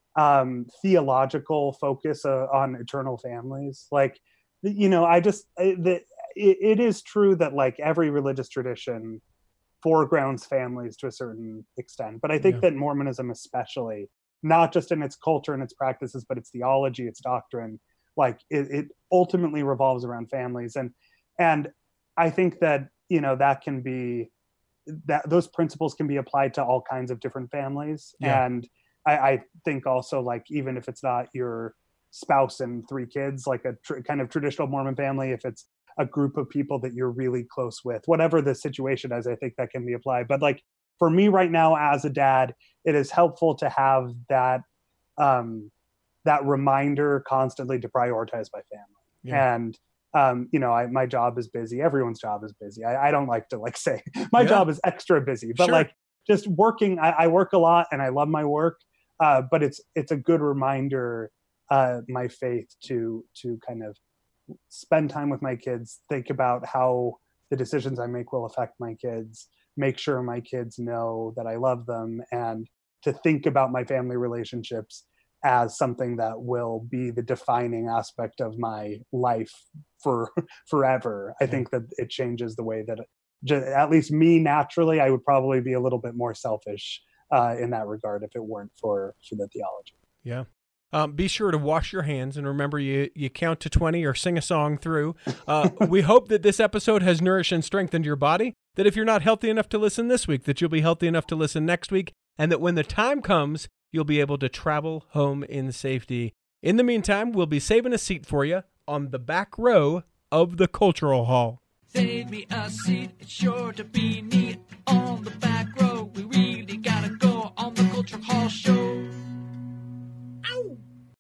um, theological focus uh, on eternal families. Like, you know, I just, I, the, it, it is true that like every religious tradition foregrounds families to a certain extent. But I think Yeah. that Mormonism especially, not just in its culture and its practices, but its theology, its doctrine, like it, it ultimately revolves around families. And, and I think that, you know, that can be, that those principles can be applied to all kinds of different families. Yeah. And I, I think also like, even if it's not your spouse and three kids, like a tr- kind of traditional Mormon family, if it's a group of people that you're really close with, whatever the situation is, I think that can be applied. But like for me right now as a dad, it is helpful to have that, um, that reminder constantly to prioritize my family. Yeah. And, um, you know, I, my job is busy. Everyone's job is busy. I, I don't like to like say my Yeah. job is extra busy, but Sure. like just working, I, I work a lot and I love my work. Uh, but it's, it's a good reminder, uh, my faith to, to kind of spend time with my kids, think about how the decisions I make will affect my kids, make sure my kids know that I love them, and to think about my family relationships as something that will be the defining aspect of my life for forever. I Yeah. think that it changes the way that, it, ju- at least me naturally, I would probably be a little bit more selfish uh, in that regard if it weren't for, for the theology. Yeah. Um, be sure to wash your hands and remember you, you count to twenty or sing a song through. Uh, we hope that this episode has nourished and strengthened your body, that if you're not healthy enough to listen this week, that you'll be healthy enough to listen next week, and that when the time comes, you'll be able to travel home in safety. In the meantime, we'll be saving a seat for you on the back row of the Cultural Hall. Save me a seat, it's sure to be neat.